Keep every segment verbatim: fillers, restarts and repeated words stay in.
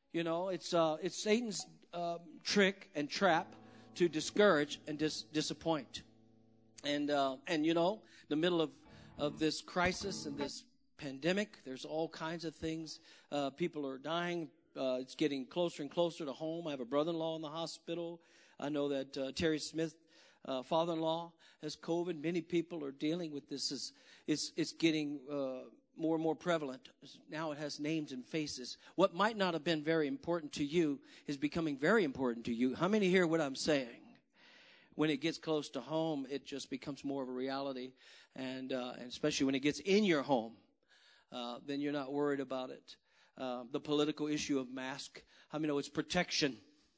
You know, it's uh, it's Satan's uh, trick and trap to discourage and dis- disappoint. And uh, and you know, the middle of of this crisis and this pandemic, there's all kinds of things. Uh, people are dying. Uh, it's getting closer and closer to home. I have a brother-in-law in the hospital. I know that uh, Terry Smith, uh, father-in-law, has COVID. Many people are dealing with this. It's, it's, it's getting uh, more and more prevalent. Now it has names and faces. What might not have been very important to you is becoming very important to you. How many hear what I'm saying? When it gets close to home, it just becomes more of a reality. And, uh, and especially when it gets in your home, uh, then you're not worried about it. Uh, the political issue of mask. How many know it's protection?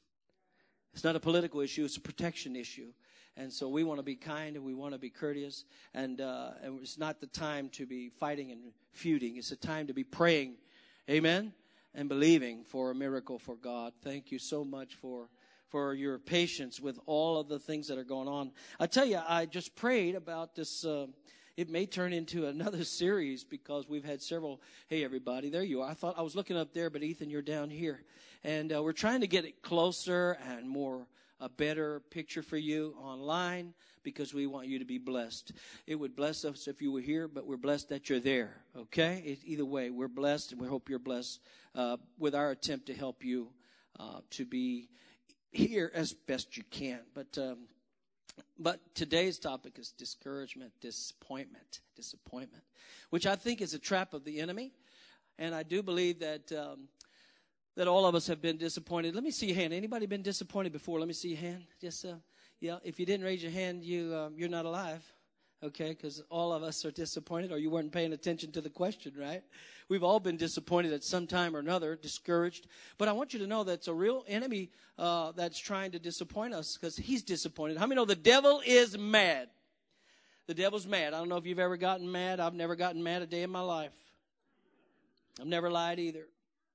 It's not a political issue. It's a protection issue. And so we want to be kind and we want to be courteous. And, uh, and it's not the time to be fighting and feuding. It's a time to be praying. Amen? And believing for a miracle for God. Thank you so much for, for your patience with all of the things that are going on. I tell you, I just prayed about this. Uh, it may turn into another series because we've had several. Hey, everybody, there you are. I thought I was looking up there, but Ethan, you're down here. And uh, we're trying to get it closer and more a better picture for you online because we want you to be blessed. It would bless us if you were here, but we're blessed that you're there, okay? It, either way, we're blessed, and we hope you're blessed uh, with our attempt to help you uh, to be here as best you can. But um, but today's topic is discouragement, disappointment, disappointment, which I think is a trap of the enemy. And I do believe that um, that all of us have been disappointed. Let me see your hand. Anybody been disappointed before? Let me see your hand. Just uh, yeah. If you didn't raise your hand, you um, you're not alive. Okay, because all of us are disappointed, or you weren't paying attention to the question, right? We've all been disappointed at some time or another, discouraged. But I want you to know that's a real enemy uh, that's trying to disappoint us because he's disappointed. How many know the devil is mad? The devil's mad. I don't know if you've ever gotten mad. I've never gotten mad a day in my life. I've never lied either.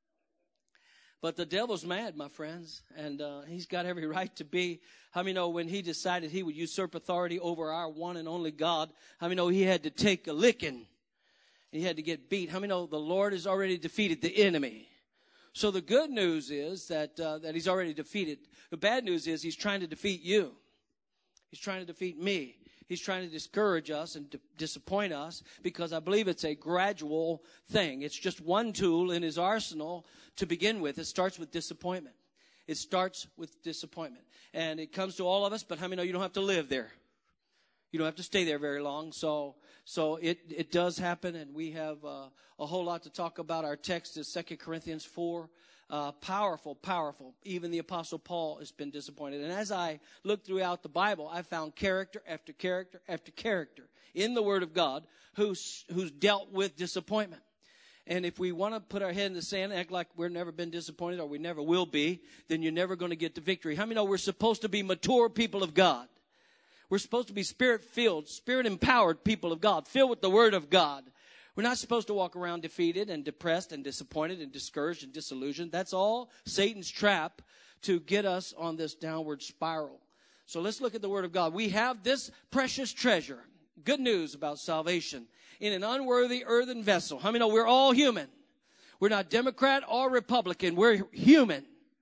But the devil's mad, my friends, and uh, he's got every right to be. How many know when he decided he would usurp authority over our one and only God, how many know he had to take a licking? He had to get beat. How many know the Lord has already defeated the enemy? So the good news is that uh, that he's already defeated. The bad news is he's trying to defeat you. He's trying to defeat me. He's trying to discourage us and d- disappoint us because I believe it's a gradual thing. It's just one tool in his arsenal to begin with. It starts with disappointment. It starts with disappointment. And it comes to all of us, but how many know you don't have to live there? You don't have to stay there very long. So so it, it does happen, and we have uh, a whole lot to talk about. Our text is Second Corinthians four. Uh, powerful, powerful. Even the Apostle Paul has been disappointed. And as I look throughout the Bible, I found character after character after character in the Word of God who's who's dealt with disappointment. And if we want to put our head in the sand and act like we've never been disappointed or we never will be, then you're never going to get to victory. How many know we're supposed to be mature people of God? We're supposed to be Spirit-filled, Spirit-empowered people of God, filled with the Word of God. We're not supposed to walk around defeated and depressed and disappointed and discouraged and disillusioned. That's all Satan's trap to get us on this downward spiral. So let's look at the Word of God. We have this precious treasure. Good news about salvation in an unworthy earthen vessel. How many know we're all human? We're not Democrat or Republican. We're human.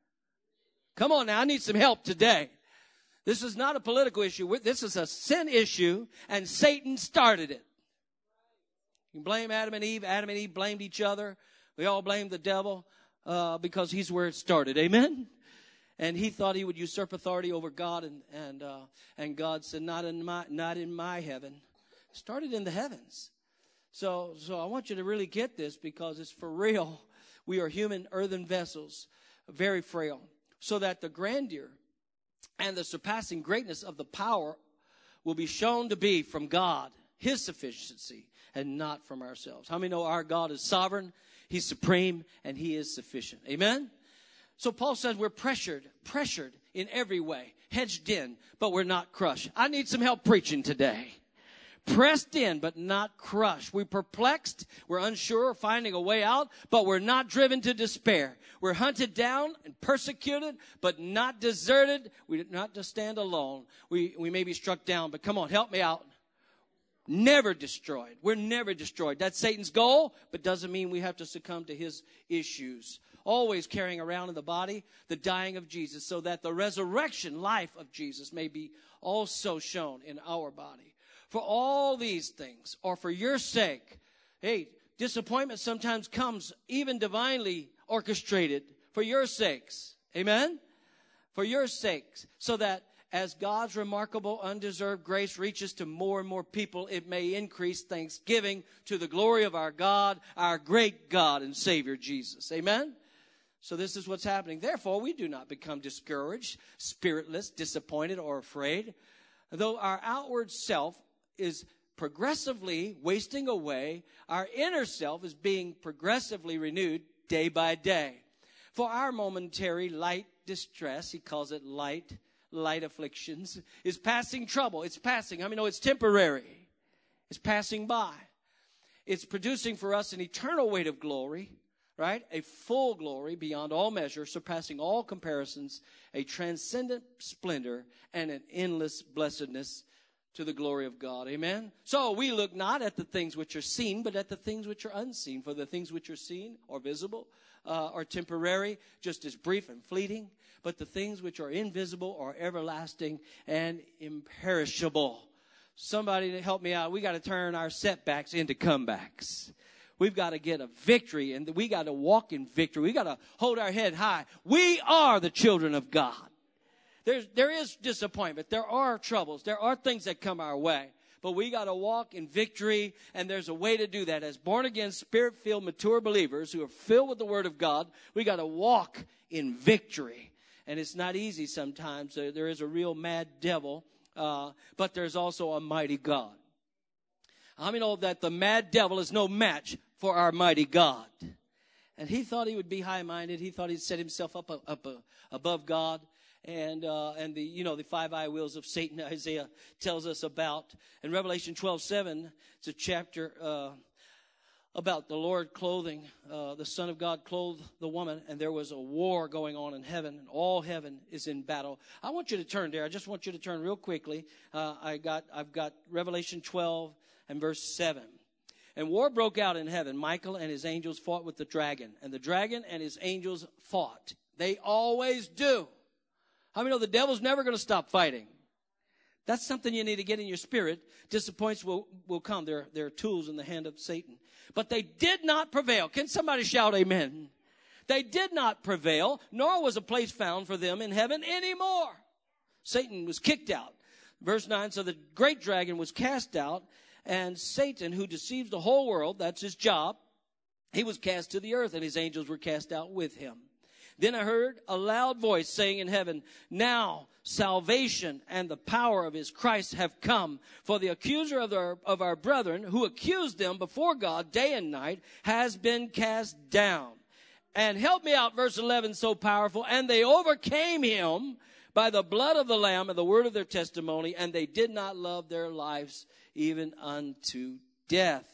Come on now, I need some help today. This is not a political issue. This is a sin issue, and Satan started it. You can blame Adam and Eve. Adam and Eve blamed each other. We all blame the devil uh, because he's where it started. Amen? And he thought he would usurp authority over God, and and uh, and God said, "Not in my not in my heaven." It started in the heavens. So so I want you to really get this because it's for real. We are human earthen vessels, very frail, so that the grandeur and the surpassing greatness of the power will be shown to be from God, His sufficiency, and not from ourselves. How many know our God is sovereign, He's supreme, and He is sufficient? Amen? So Paul says we're pressured, pressured in every way, hedged in, but we're not crushed. I need some help preaching today. Pressed in, but not crushed. We're perplexed, we're unsure, finding a way out, but we're not driven to despair. We're hunted down and persecuted, but not deserted. We're not to stand alone. We, we may be struck down, but come on, help me out. Never destroyed. We're never destroyed. That's Satan's goal, but doesn't mean we have to succumb to his issues. always carrying around in the body the dying of Jesus, so that the resurrection life of Jesus may be also shown in our body. For all these things are for your sake. Hey, disappointment sometimes comes even divinely orchestrated for your sakes. Amen? For your sakes, so that as God's remarkable, undeserved grace reaches to more and more people, it may increase thanksgiving to the glory of our God, our great God and Savior Jesus. Amen? So this is what's happening. Therefore, we do not become discouraged, spiritless, disappointed, or afraid. Though our outward self is progressively wasting away, our inner self is being progressively renewed day by day. For our momentary light distress, he calls it light, light afflictions, is passing trouble. It's passing. I mean, no, it's temporary. It's passing by. It's producing for us an eternal weight of glory, right? A full glory beyond all measure, surpassing all comparisons, a transcendent splendor, and an endless blessedness to the glory of God. Amen? So we look not at the things which are seen, but at the things which are unseen. For the things which are seen or visible uh, are temporary, just as brief and fleeting. But the things which are invisible are everlasting and imperishable. Somebody to help me out. We got to turn our setbacks into comebacks. We've got to get a victory, and we got to walk in victory. We got to hold our head high. We are the children of God. There's, there is disappointment. There are troubles. There are things that come our way. But we got to walk in victory, and there's a way to do that. As born-again, spirit-filled, mature believers who are filled with the Word of God, we got to walk in victory. And it's not easy sometimes. There, there is a real mad devil, uh, but there's also a mighty God. How many know that the mad devil is no match for our mighty God? And he thought he would be high-minded. He thought he'd set himself up, up uh, above God. And, uh, and the, you know, the five eye wheels of Satan, Isaiah tells us about. In Revelation twelve seven, it's a chapter, uh, about the Lord clothing, uh, the Son of God clothed the woman, and there was a war going on in heaven, and all heaven is in battle. I want you to turn there. I just want you to turn real quickly. Uh, I got, I've got Revelation twelve and verse seven. And war broke out in heaven. Michael and his angels fought with the dragon, and the dragon and his angels fought. They always do. How many know the devil's never going to stop fighting? That's something you need to get in your spirit. Disappointments will, will come. They're, they're tools in the hand of Satan. But they did not prevail. Can somebody shout amen? They did not prevail, nor was a place found for them in heaven anymore. Satan was kicked out. Verse nine, so the great dragon was cast out, and Satan, who deceives the whole world, that's his job, he was cast to the earth, and his angels were cast out with him. Then I heard a loud voice saying in heaven, now salvation and the power of his Christ have come. For the accuser of our, of our brethren, who accused them before God day and night, has been cast down. And help me out, verse eleven, so powerful. And they overcame him by the blood of the Lamb and the word of their testimony, and they did not love their lives even unto death.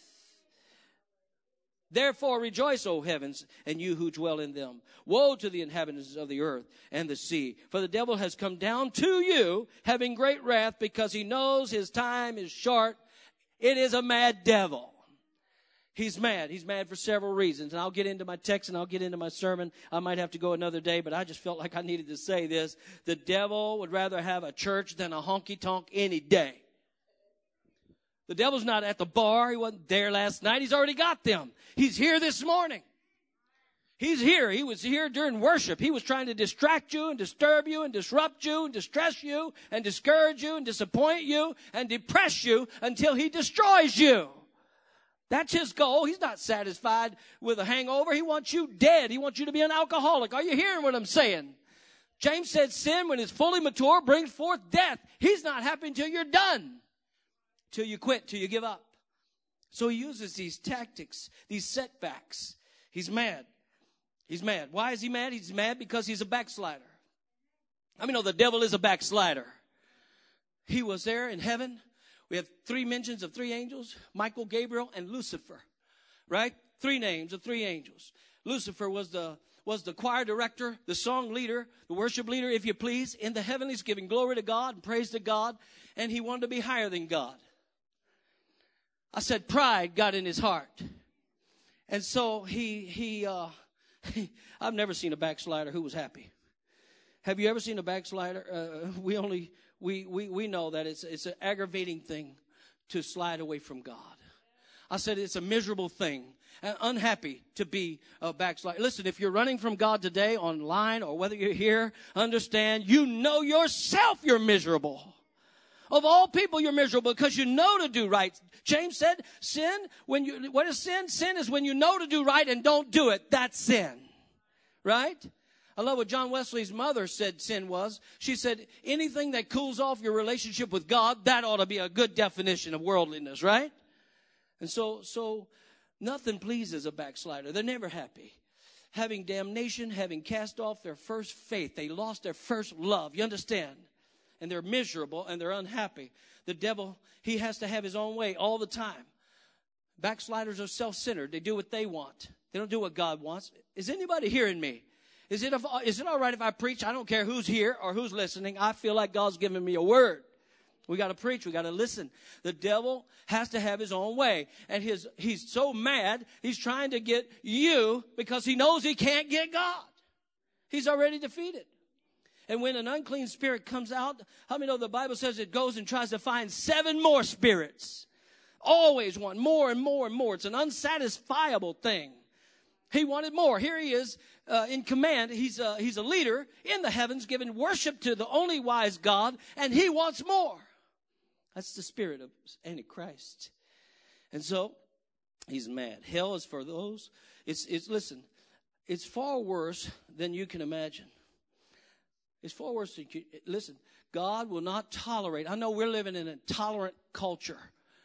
Therefore rejoice, O heavens, and you who dwell in them. Woe to the inhabitants of the earth and the sea. For the devil has come down to you, having great wrath, because he knows his time is short. It is a mad devil. He's mad. He's mad for several reasons. And I'll get into my text and I'll get into my sermon. I might have to go another day, but I just felt like I needed to say this. The devil would rather have a church than a honky-tonk any day. The devil's not at the bar. He wasn't there last night. He's already got them. He's here this morning. He's here. He was here during worship. He was trying to distract you and disturb you and disrupt you and distress you and discourage you and disappoint you and depress you until he destroys you. That's his goal. He's not satisfied with a hangover. He wants you dead. He wants you to be an alcoholic. Are you hearing what I'm saying? James said sin, when it's fully mature, brings forth death. He's not happy until you're done. Till you quit, till you give up. So he uses these tactics, these setbacks. He's mad. He's mad. Why is he mad? He's mad because he's a backslider. I mean, no, the devil is a backslider. He was there in heaven. We have three mentions of three angels, Michael, Gabriel, and Lucifer, right? Three names of three angels. Lucifer was the was the choir director, the song leader, the worship leader, if you please, in the heavenlies, giving glory to God and praise to God, and he wanted to be higher than God. I said pride got in his heart. And so he he uh, I've never seen a backslider who was happy. Have you ever seen a backslider? Uh, we only we, we we know that it's it's an aggravating thing to slide away from God. I said it's a miserable thing and unhappy to be a backslider. Listen, if you're running from God today online or whether you're here, understand you know yourself you're miserable. Of all people, you're miserable because you know to do right. James said, sin, when you, what is sin? Sin is when you know to do right and don't do it. That's sin. Right? I love what John Wesley's mother said sin was. She said, anything that cools off your relationship with God, that ought to be a good definition of worldliness, right? And so, so nothing pleases a backslider. They're never happy. Having damnation, having cast off their first faith. They lost their first love. You understand? And they're miserable and they're unhappy. The devil, he has to have his own way all the time. Backsliders are self-centered. They do what they want. They don't do what God wants. Is anybody hearing me? Is it, is it all right if I preach? I don't care who's here or who's listening. I feel like God's giving me a word. We got to preach. We got to listen. The devil has to have his own way. And his, he's so mad, he's trying to get you because he knows he can't get God. He's already defeated. And when an unclean spirit comes out, how many know the Bible says it goes and tries to find seven more spirits? Always want more and more and more. It's an unsatisfiable thing. He wanted more. Here he is uh, in command. He's, uh, he's a leader in the heavens, giving worship to the only wise God, and he wants more. That's the spirit of Antichrist. And so he's mad. Hell is for those. It's, it's listen, it's far worse than you can imagine. It's far worse than you, listen, God will not tolerate. I know we're living in a tolerant culture.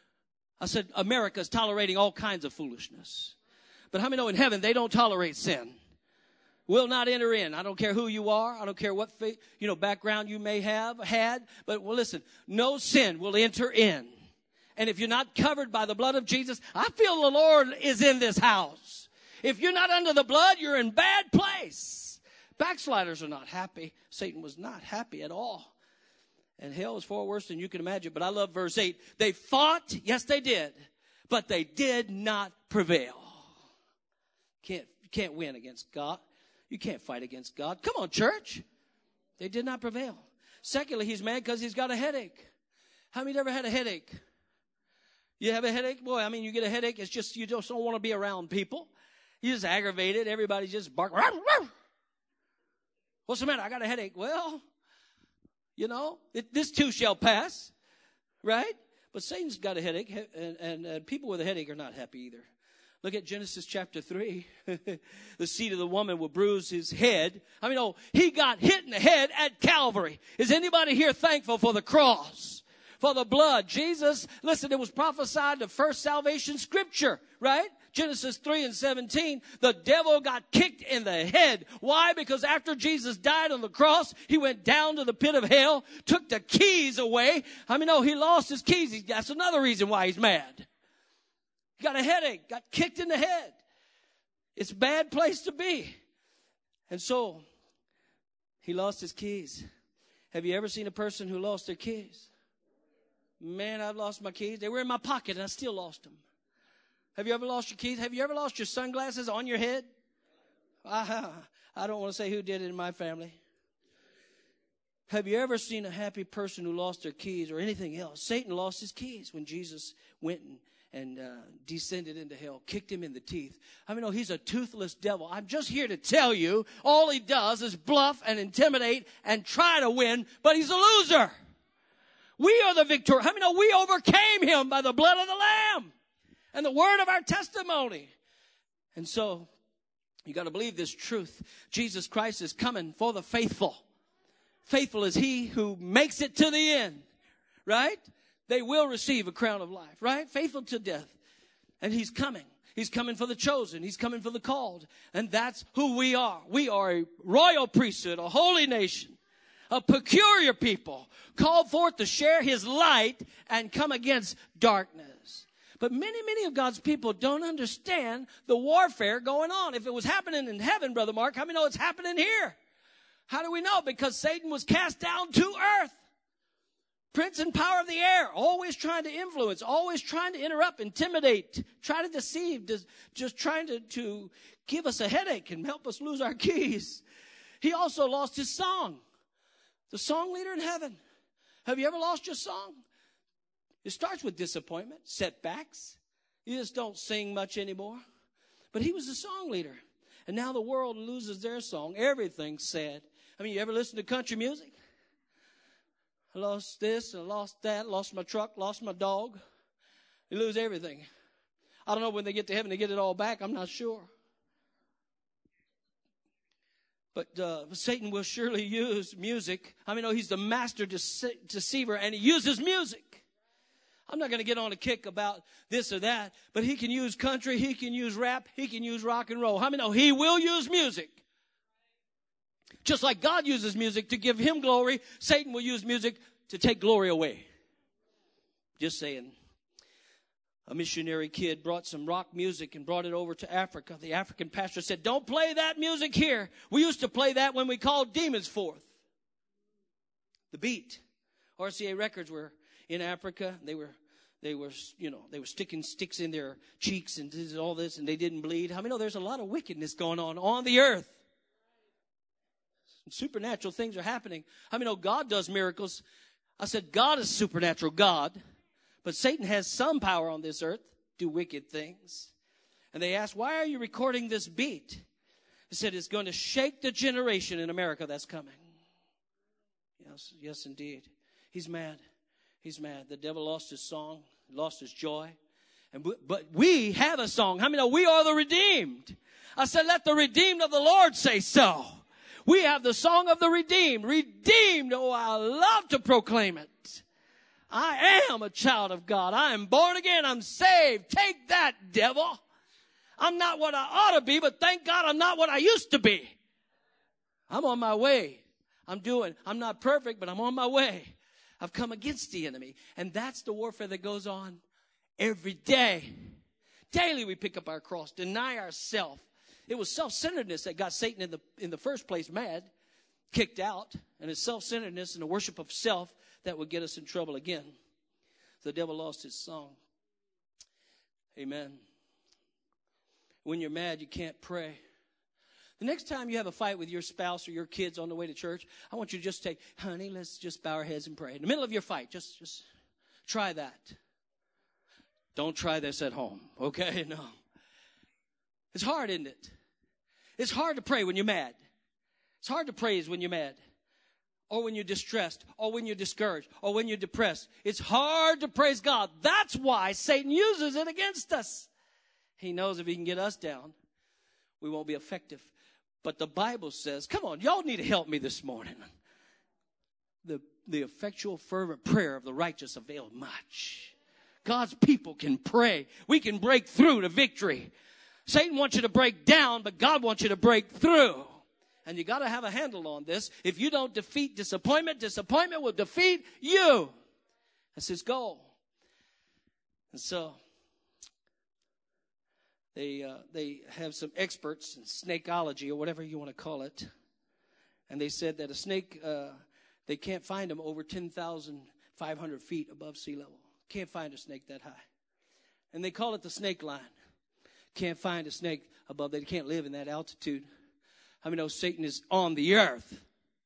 I said America's tolerating all kinds of foolishness. But how many know in heaven they don't tolerate sin? Will not enter in. I don't care who you are. I don't care what faith, you know, background you may have had. But well, listen, no sin will enter in. And if you're not covered by the blood of Jesus, I feel the Lord is in this house. If you're not under the blood, you're in bad place. Backsliders are not happy. Satan was not happy at all. And hell is far worse than you can imagine. But I love verse eight. They fought, yes they did, but they did not prevail. Can't, you can't win against God. You can't fight against God. Come on, church. They did not prevail. Secondly, he's mad because he's got a headache. How many ever had a headache? You have a headache? Boy, I mean, you get a headache. It's just you just don't want to be around people. You're just aggravated. Everybody just bark. What's the matter? I got a headache. Well, you know, it, this too shall pass, right? But Satan's got a headache, and, and, and people with a headache are not happy either. Look at Genesis chapter three. The seed of the woman will bruise his head. I mean, oh, he got hit in the head at Calvary. Is anybody here thankful for the cross? For the blood? Jesus, listen, it was prophesied the first salvation scripture, right? Genesis three and seventeen, the devil got kicked in the head. Why? Because after Jesus died on the cross, he went down to the pit of hell, took the keys away. I mean, no, he lost his keys. That's another reason why he's mad. He got a headache, got kicked in the head. It's a bad place to be. And so, he lost his keys. Have you ever seen a person who lost their keys? Man, I've lost my keys. They were in my pocket and I still lost them. Have you ever lost your keys? Have you ever lost your sunglasses on your head? I, I don't want to say who did it in my family. Have you ever seen a happy person who lost their keys or anything else? Satan lost his keys when Jesus went and, and uh, descended into hell, kicked him in the teeth. I mean, no, he's a toothless devil. I'm just here to tell you, all he does is bluff and intimidate and try to win, but he's a loser. We are the victor. How many know we overcame him by the blood of the Lamb and the word of our testimony? And so, you got to believe this truth. Jesus Christ is coming for the faithful. Faithful is he who makes it to the end, right? They will receive a crown of life, right? Faithful to death. And he's coming. He's coming for the chosen. He's coming for the called. And that's who we are. We are a royal priesthood, a holy nation, a peculiar people, called forth to share his light and come against darkness. But many, many of God's people don't understand the warfare going on. If it was happening in heaven, Brother Mark, how many know it's happening here? How do we know? Because Satan was cast down to earth. Prince and power of the air, always trying to influence, always trying to interrupt, intimidate, try to deceive, just trying to, to give us a headache and help us lose our keys. He also lost his song. The song leader in heaven. Have you ever lost your song? It starts with disappointment, setbacks. You just don't sing much anymore. But he was the song leader. And now the world loses their song. Everything's sad. I mean, you ever listen to country music? I lost this, I lost that, lost my truck, lost my dog. You lose everything. I don't know when they get to heaven they get it all back. I'm not sure. But uh, Satan will surely use music. I mean, no, he's the master dece- deceiver, and he uses music. I'm not going to get on a kick about this or that, but he can use country, he can use rap, he can use rock and roll. How many know he will use music? Just like God uses music to give him glory, Satan will use music to take glory away. Just saying. A missionary kid brought some rock music and brought it over to Africa. The African pastor said, don't play that music here. We used to play that when we called demons forth. The beat. R C A Records were in Africa. They were, they were, you know, they were sticking sticks in their cheeks and all this, and they didn't bleed. How many know there's a lot of wickedness going on on the earth? Supernatural things are happening. How many know God does miracles? I said God is supernatural God. But Satan has some power on this earth, do wicked things. And they asked, why are you recording this beat? He said, it's going to shake the generation in America that's coming. Yes, yes, indeed. He's mad. He's mad. The devil lost his song, lost his joy. And we, but we have a song. How many know we are the redeemed? I said, let the redeemed of the Lord say so. We have the song of the redeemed. Redeemed. Oh, I love to proclaim it. I am a child of God. I am born again. I'm saved. Take that, devil. I'm not what I ought to be, but thank God I'm not what I used to be. I'm on my way. I'm doing, I'm not perfect, but I'm on my way. I've come against the enemy. And that's the warfare that goes on every day. Daily we pick up our cross, deny ourselves. It was self-centeredness that got Satan in the, in the first place mad, kicked out. And it's self-centeredness and the worship of self that would get us in trouble again. The devil lost his song. Amen. When you're mad, you can't pray. The next time you have a fight with your spouse or your kids on the way to church, I want you to just take, honey, let's just bow our heads and pray. In the middle of your fight, just, just try that. Don't try this at home, okay? No. It's hard, isn't it? It's hard to pray when you're mad. It's hard to praise when you're mad. Or when you're distressed, or when you're discouraged, or when you're depressed. It's hard to praise God. That's why Satan uses it against us. He knows if he can get us down, we won't be effective. But the Bible says, come on, y'all need to help me this morning. The, the effectual, fervent prayer of the righteous availeth much. God's people can pray. We can break through to victory. Satan wants you to break down, but God wants you to break through. And you got to have a handle on this. If you don't defeat disappointment, disappointment will defeat you. That's his goal. And so they uh, they have some experts in snakeology or whatever you want to call it. And they said that a snake, uh, they can't find them over ten thousand five hundred feet above sea level. Can't find a snake that high. And they call it the snake line. Can't find a snake above. They can't live in that altitude. How many know Satan is on the earth?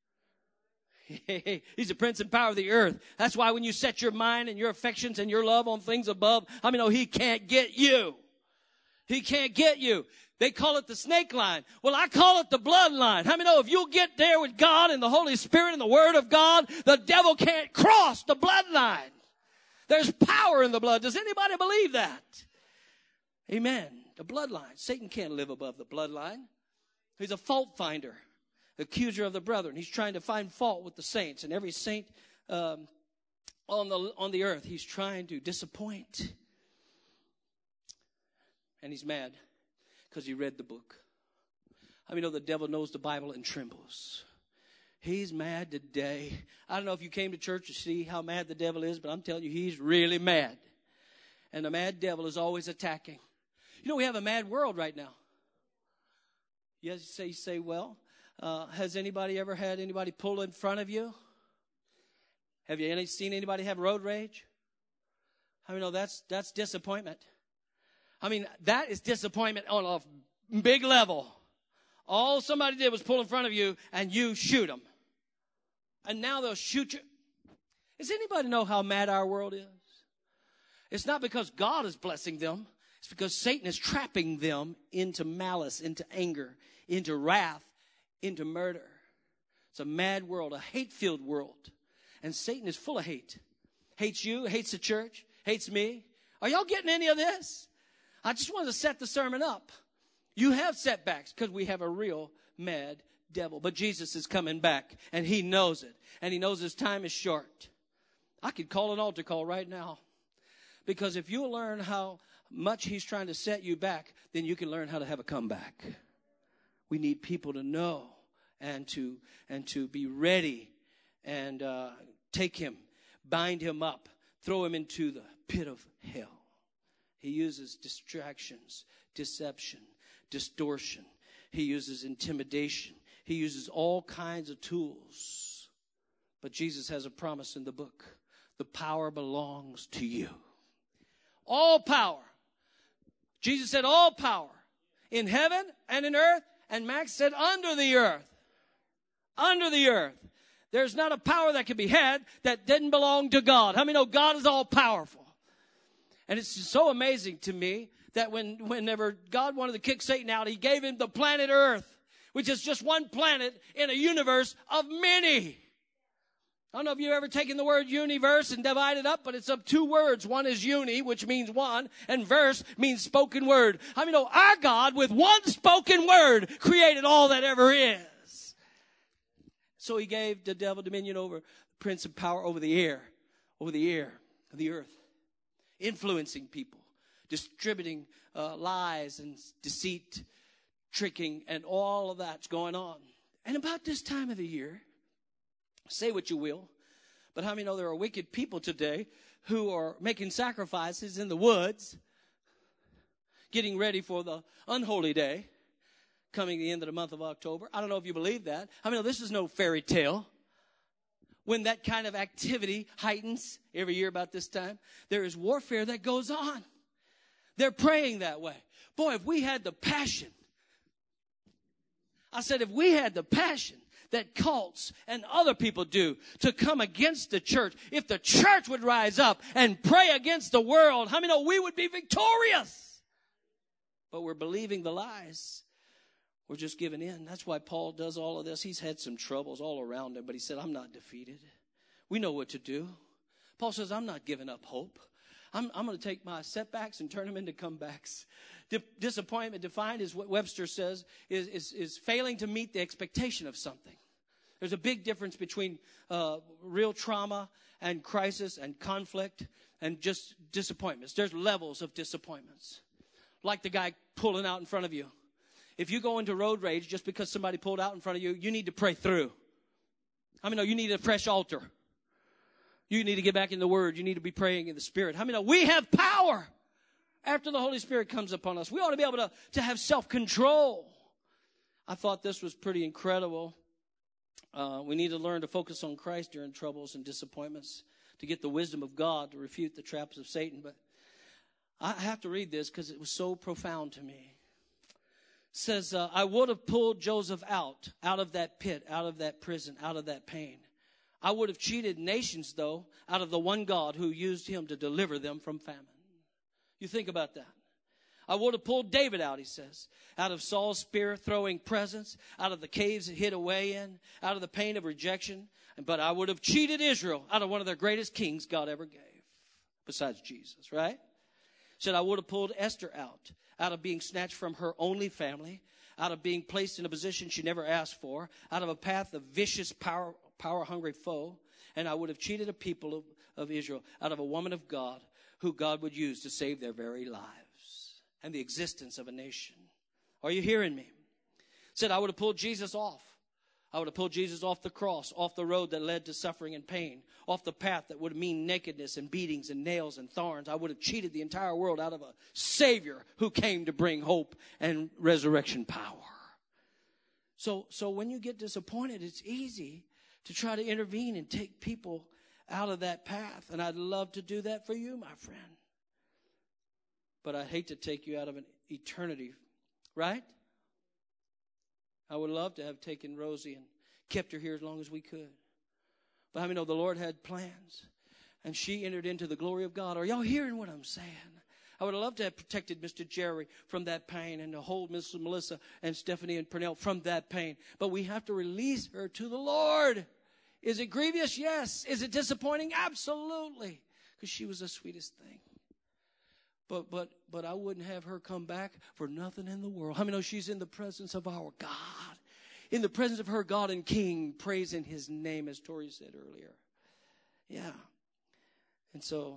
He's the prince and power of the earth. That's why when you set your mind and your affections and your love on things above, how many know he can't get you? He can't get you. They call it the snake line. Well, I call it the bloodline. How many know if you'll get there with God and the Holy Spirit and the Word of God, the devil can't cross the bloodline. There's power in the blood. Does anybody believe that? Amen. The bloodline. Satan can't live above the bloodline. He's a fault finder, accuser of the brethren. He's trying to find fault with the saints. And every saint um, on the on the earth, he's trying to disappoint. And he's mad because he read the book. How many know the devil knows the Bible and trembles? He's mad today. I don't know if you came to church to see how mad the devil is, but I'm telling you, he's really mad. And the mad devil is always attacking. You know, we have a mad world right now. Yes, you say, you say, well, uh, has anybody ever had anybody pull in front of you? Have you any, seen anybody have road rage? I mean, no, that's, that's disappointment. I mean, that is disappointment on a big level. All somebody did was pull in front of you and you shoot them. And now they'll shoot you. Does anybody know how mad our world is? It's not because God is blessing them. It's because Satan is trapping them into malice, into anger, into wrath, into murder. It's a mad world, a hate-filled world. And Satan is full of hate. Hates you, hates the church, hates me. Are y'all getting any of this? I just wanted to set the sermon up. You have setbacks because we have a real mad devil. But Jesus is coming back, and he knows it. And he knows his time is short. I could call an altar call right now. Because if you learn how much he's trying to set you back, then you can learn how to have a comeback. We need people to know and to and to be ready and uh, take him, bind him up, throw him into the pit of hell. He uses distractions, deception, distortion. He uses intimidation. He uses all kinds of tools. But Jesus has a promise in the book. The power belongs to you. All power. Jesus said all power in heaven and in earth. And Max said under the earth. Under the earth. There's not a power that can be had that didn't belong to God. How many know God is all powerful? And it's so amazing to me that when, whenever God wanted to kick Satan out, he gave him the planet Earth, which is just one planet in a universe of many. I don't know if you've ever taken the word universe and divided up, but it's of two words. One is uni, which means one, and verse means spoken word. I mean, know our God, with one spoken word, created all that ever is. So he gave the devil dominion over the prince of power over the air, over the air, the earth, influencing people, distributing uh, lies and deceit, tricking, and all of that's going on. And about this time of the year, say what you will, but how many know there are wicked people today who are making sacrifices in the woods, getting ready for the unholy day, coming the end of the month of October? I don't know if you believe that. I mean, this is no fairy tale. When that kind of activity heightens every year about this time, there is warfare that goes on. They're praying that way. Boy, if we had the passion, I said, if we had the passion that cults and other people do to come against the church, if the church would rise up and pray against the world, how many know we would be victorious? But we're believing the lies. We're just giving in. That's why Paul does all of this. He's had some troubles all around him, but he said, I'm not defeated. We know what to do. Paul says, I'm not giving up hope. I'm, I'm going to take my setbacks and turn them into comebacks. Di- disappointment, defined as what Webster says, is, is, is failing to meet the expectation of something. There's a big difference between uh, real trauma and crisis and conflict and just disappointments. There's levels of disappointments. Like the guy pulling out in front of you. If you go into road rage just because somebody pulled out in front of you, you need to pray through. How many know you need a fresh altar? You need to get back in the Word. You need to be praying in the Spirit. How many know we have power after the Holy Spirit comes upon us? We ought to be able to, to have self-control. I thought this was pretty incredible. Uh, we need to learn to focus on Christ during troubles and disappointments to get the wisdom of God to refute the traps of Satan. But I have to read this because it was so profound to me. It says, uh, I would have pulled Joseph out, out of that pit, out of that prison, out of that pain. I would have cheated nations, though, out of the one God who used him to deliver them from famine. You think about that. I would have pulled David out, he says, out of Saul's spear throwing presence, out of the caves he hid away in, out of the pain of rejection. But I would have cheated Israel out of one of the greatest kings God ever gave, besides Jesus, right? Said I would have pulled Esther out, out of being snatched from her only family, out of being placed in a position she never asked for, out of a path of vicious, power, power-hungry foe, and I would have cheated a people of, of Israel out of a woman of God who God would use to save their very lives and the existence of a nation. Are you hearing me? Said I would have pulled Jesus off. I would have pulled Jesus off the cross, off the road that led to suffering and pain, off the path that would mean nakedness and beatings and nails and thorns. I would have cheated the entire world out of a Savior who came to bring hope and resurrection power. So, so when you get disappointed, it's easy to try to intervene and take people out of that path. And I'd love to do that for you, my friend. But I'd hate to take you out of an eternity, right? I would love to have taken Rosie and kept her here as long as we could. But how many know the Lord had plans? And she entered into the glory of God. Are y'all hearing what I'm saying? I would have loved to have protected Mister Jerry from that pain and to hold Missus Melissa and Stephanie and Pernell from that pain. But we have to release her to the Lord. Is it grievous? Yes. Is it disappointing? Absolutely. Because she was the sweetest thing. But but but I wouldn't have her come back for nothing in the world. How many know she's in the presence of our God? In the presence of her God and King, praising his name, as Tori said earlier. Yeah. And so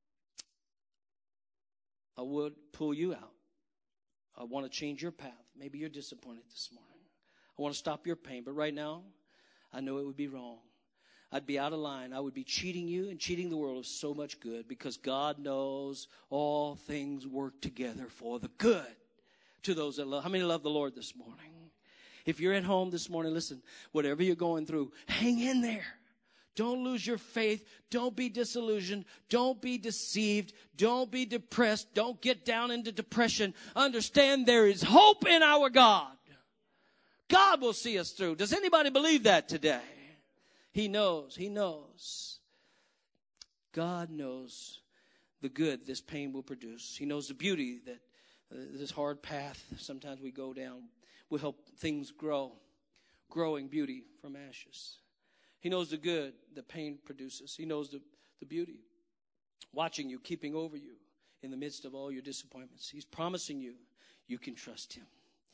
I would pull you out. I want to change your path. Maybe you're disappointed this morning. I want to stop your pain. But right now, I know it would be wrong. I'd be out of line. I would be cheating you and cheating the world of so much good, because God knows all things work together for the good to those that love. How many love the Lord this morning? If you're at home this morning, listen, whatever you're going through, hang in there. Don't lose your faith. Don't be disillusioned. Don't be deceived. Don't be depressed. Don't get down into depression. Understand there is hope in our God. God will see us through. Does anybody believe that today? He knows. He knows. God knows the good this pain will produce. He knows the beauty that uh, this hard path sometimes we go down will help things grow. Growing beauty from ashes. He knows the good that pain produces. He knows the, the beauty. Watching you, keeping over you in the midst of all your disappointments. He's promising you, you can trust him.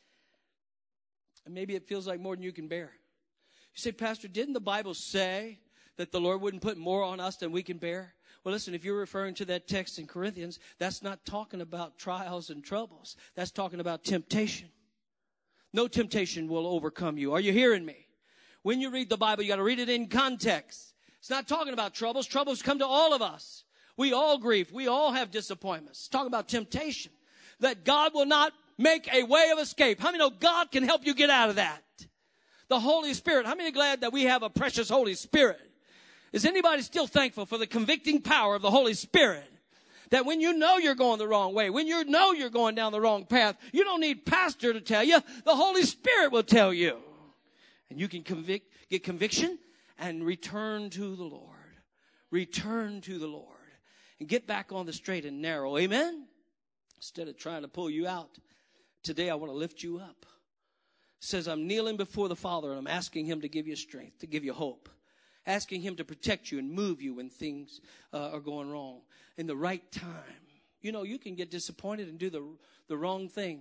And maybe it feels like more than you can bear. You say, Pastor, didn't the Bible say that the Lord wouldn't put more on us than we can bear? Well, listen, if you're referring to that text in Corinthians, that's not talking about trials and troubles. That's talking about temptation. No temptation will overcome you. Are you hearing me? When you read the Bible, you got to read it in context. It's not talking about troubles. Troubles come to all of us. We all grieve. We all have disappointments. It's talking about temptation. That God will not make a way of escape. How many know God can help you get out of that? The Holy Spirit. How many are glad that we have a precious Holy Spirit? Is anybody still thankful for the convicting power of the Holy Spirit? That when you know you're going the wrong way, when you know you're going down the wrong path, you don't need pastor to tell you. The Holy Spirit will tell you. And you can convict, get conviction and return to the Lord. Return to the Lord. And get back on the straight and narrow. Amen? Instead of trying to pull you out, today I want to lift you up. It says, I'm kneeling before the Father and I'm asking him to give you strength, to give you hope. Asking him to protect you and move you when things uh, are going wrong. In the right time. You know, you can get disappointed and do the, the wrong thing.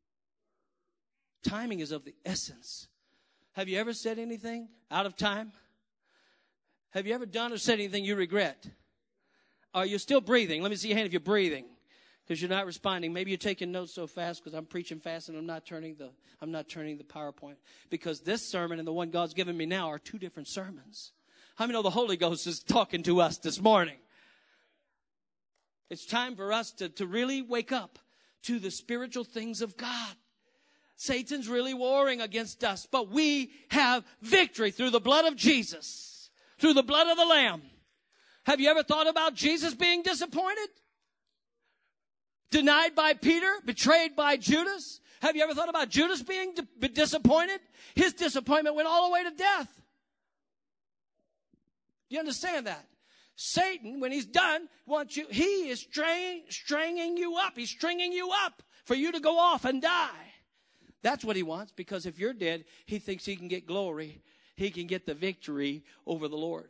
Timing is of the essence. Have you ever said anything out of time? Have you ever done or said anything you regret? Are you still breathing? Let me see your hand if you're breathing. Because you're not responding. Maybe you're taking notes so fast because I'm preaching fast and I'm not turning the I'm not turning the PowerPoint. Because this sermon and the one God's given me now are two different sermons. How many know the Holy Ghost is talking to us this morning? It's time for us to, to really wake up to the spiritual things of God. Satan's really warring against us, but we have victory through the blood of Jesus, through the blood of the Lamb. Have you ever thought about Jesus being disappointed? Denied by Peter, betrayed by Judas? Have you ever thought about Judas being di- disappointed? His disappointment went all the way to death. Do you understand that? Satan, when he's done, wants you, he is string, stringing you up. He's stringing you up for you to go off and die. That's what he wants, because if you're dead, he thinks he can get glory. He can get the victory over the Lord.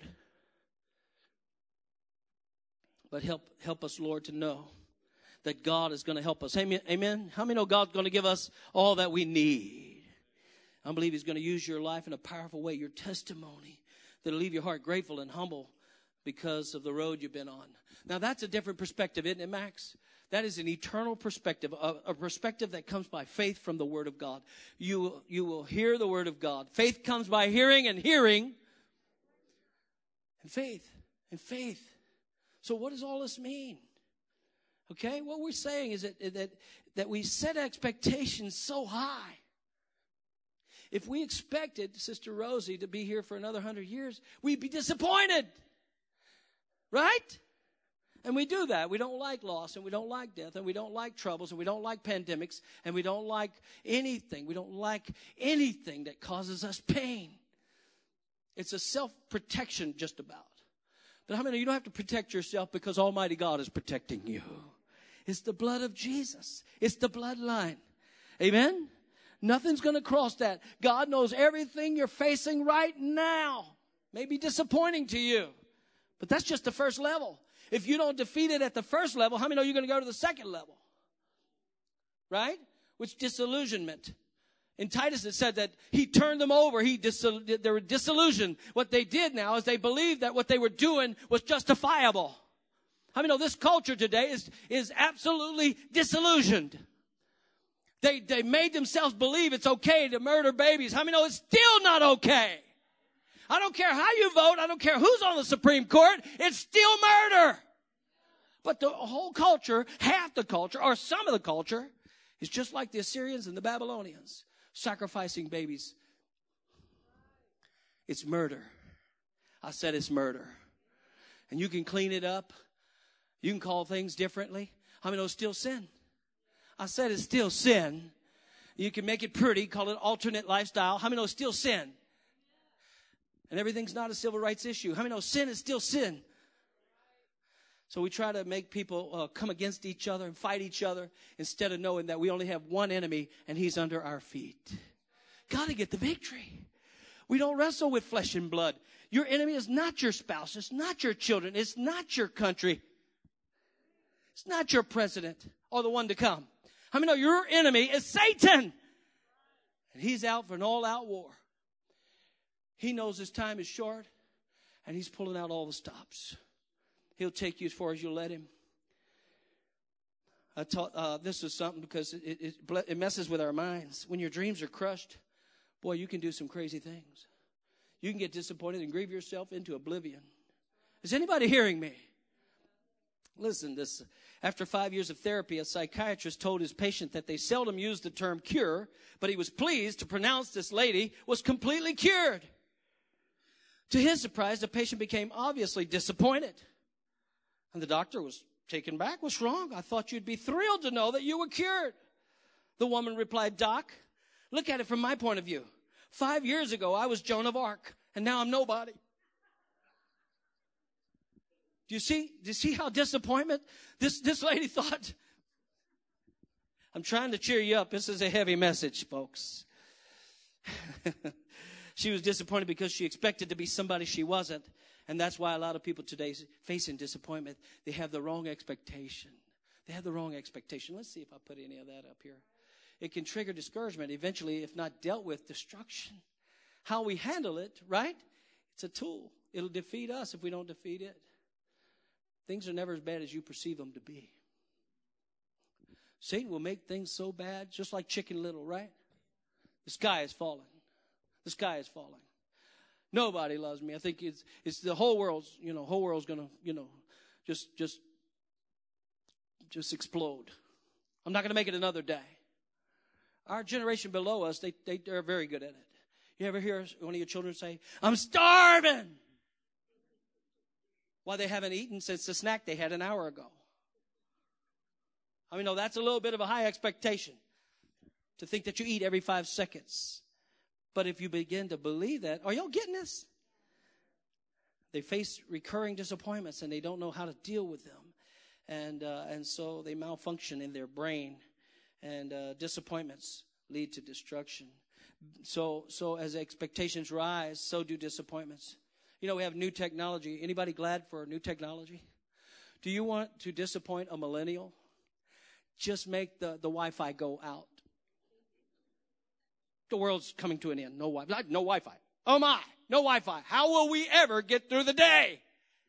But help, help us, Lord, to know that God is going to help us. Amen. Amen. How many know God's going to give us all that we need? I believe he's going to use your life in a powerful way, your testimony, that'll leave your heart grateful and humble because of the road you've been on. Now, that's a different perspective, isn't it, Max? That is an eternal perspective, a, a perspective that comes by faith from the Word of God. You, you will hear the Word of God. Faith comes by hearing, and hearing, and faith, and faith. So what does all this mean? Okay, what we're saying is that, that, that we set expectations so high. If we expected Sister Rosie to be here for another hundred years, we'd be disappointed. Right? And we do that. We don't like loss, and we don't like death, and we don't like troubles, and we don't like pandemics, and we don't like anything. We don't like anything that causes us pain. It's a self-protection just about. But how many of you don't have to protect yourself because Almighty God is protecting you? It's the blood of Jesus. It's the bloodline. Amen? Nothing's going to cross that. God knows everything you're facing right now. May be disappointing to you, but that's just the first level. If you don't defeat it at the first level, how many know you're going to go to the second level? Right? Which disillusionment. In Titus it said that he turned them over. He dis- they were disillusioned. What they did now is they believed that what they were doing was justifiable. How many know this culture today is, is absolutely disillusioned? They, they made themselves believe it's okay to murder babies. How many know it's still not okay? I don't care how you vote. I don't care who's on the Supreme Court. It's still murder. But the whole culture, half the culture, or some of the culture, is just like the Assyrians and the Babylonians, sacrificing babies. It's murder. I said it's murder. And you can clean it up. You can call things differently. How many know it's still sin? I said it's still sin. You can make it pretty, call it alternate lifestyle. How many know it's still sin? And everything's not a civil rights issue. How many know sin is still sin? So we try to make people uh, come against each other and fight each other instead of knowing that we only have one enemy and he's under our feet. Got to get the victory. We don't wrestle with flesh and blood. Your enemy is not your spouse. It's not your children. It's not your country. It's not your president or the one to come. How many know your enemy is Satan? And he's out for an all-out war. He knows his time is short, and he's pulling out all the stops. He'll take you as far as you'll let him. I taught uh, this is something because it, it, it messes with our minds. When your dreams are crushed, boy, you can do some crazy things. You can get disappointed and grieve yourself into oblivion. Is anybody hearing me? Listen, this after five years of therapy, a psychiatrist told his patient that they seldom used the term cure, but he was pleased to pronounce this lady was completely cured. To his surprise, the patient became obviously disappointed. And the doctor was taken back. What's wrong? I thought you'd be thrilled to know that you were cured. The woman replied, Doc, look at it from my point of view. Five years ago, I was Joan of Arc, and now I'm nobody. Do you see? Do you see how disappointment? This, this lady thought. I'm trying to cheer you up. This is a heavy message, folks. She was disappointed because she expected to be somebody she wasn't. And that's why a lot of people today facing disappointment, they have the wrong expectation. They have the wrong expectation. Let's see if I put any of that up here. It can trigger discouragement, eventually, if not dealt with, destruction. How we handle it, right? It's a tool. It'll defeat us if we don't defeat it. Things are never as bad as you perceive them to be. Satan will make things so bad, just like Chicken Little, right? The sky is falling. The sky is falling. Nobody loves me. I think it's it's the whole world's, you know, whole world's gonna, you know, just just just explode. I'm not gonna make it another day. Our generation below us, they they they're very good at it. You ever hear one of your children say, "I'm starving," while they haven't eaten since the snack they had an hour ago? I mean, no, that's a little bit of a high expectation to think that you eat every five seconds. But if you begin to believe that, are y'all getting this? They face recurring disappointments and they don't know how to deal with them. And uh, and so they malfunction in their brain. And uh, disappointments lead to destruction. So so as expectations rise, so do disappointments. You know, we have new technology. Anybody glad for new technology? Do you want to disappoint a millennial? Just make the, the Wi-Fi go out. The world's coming to an end. No Wi-Fi. No Wi-Fi. Oh my, no Wi-Fi. How will we ever get through the day?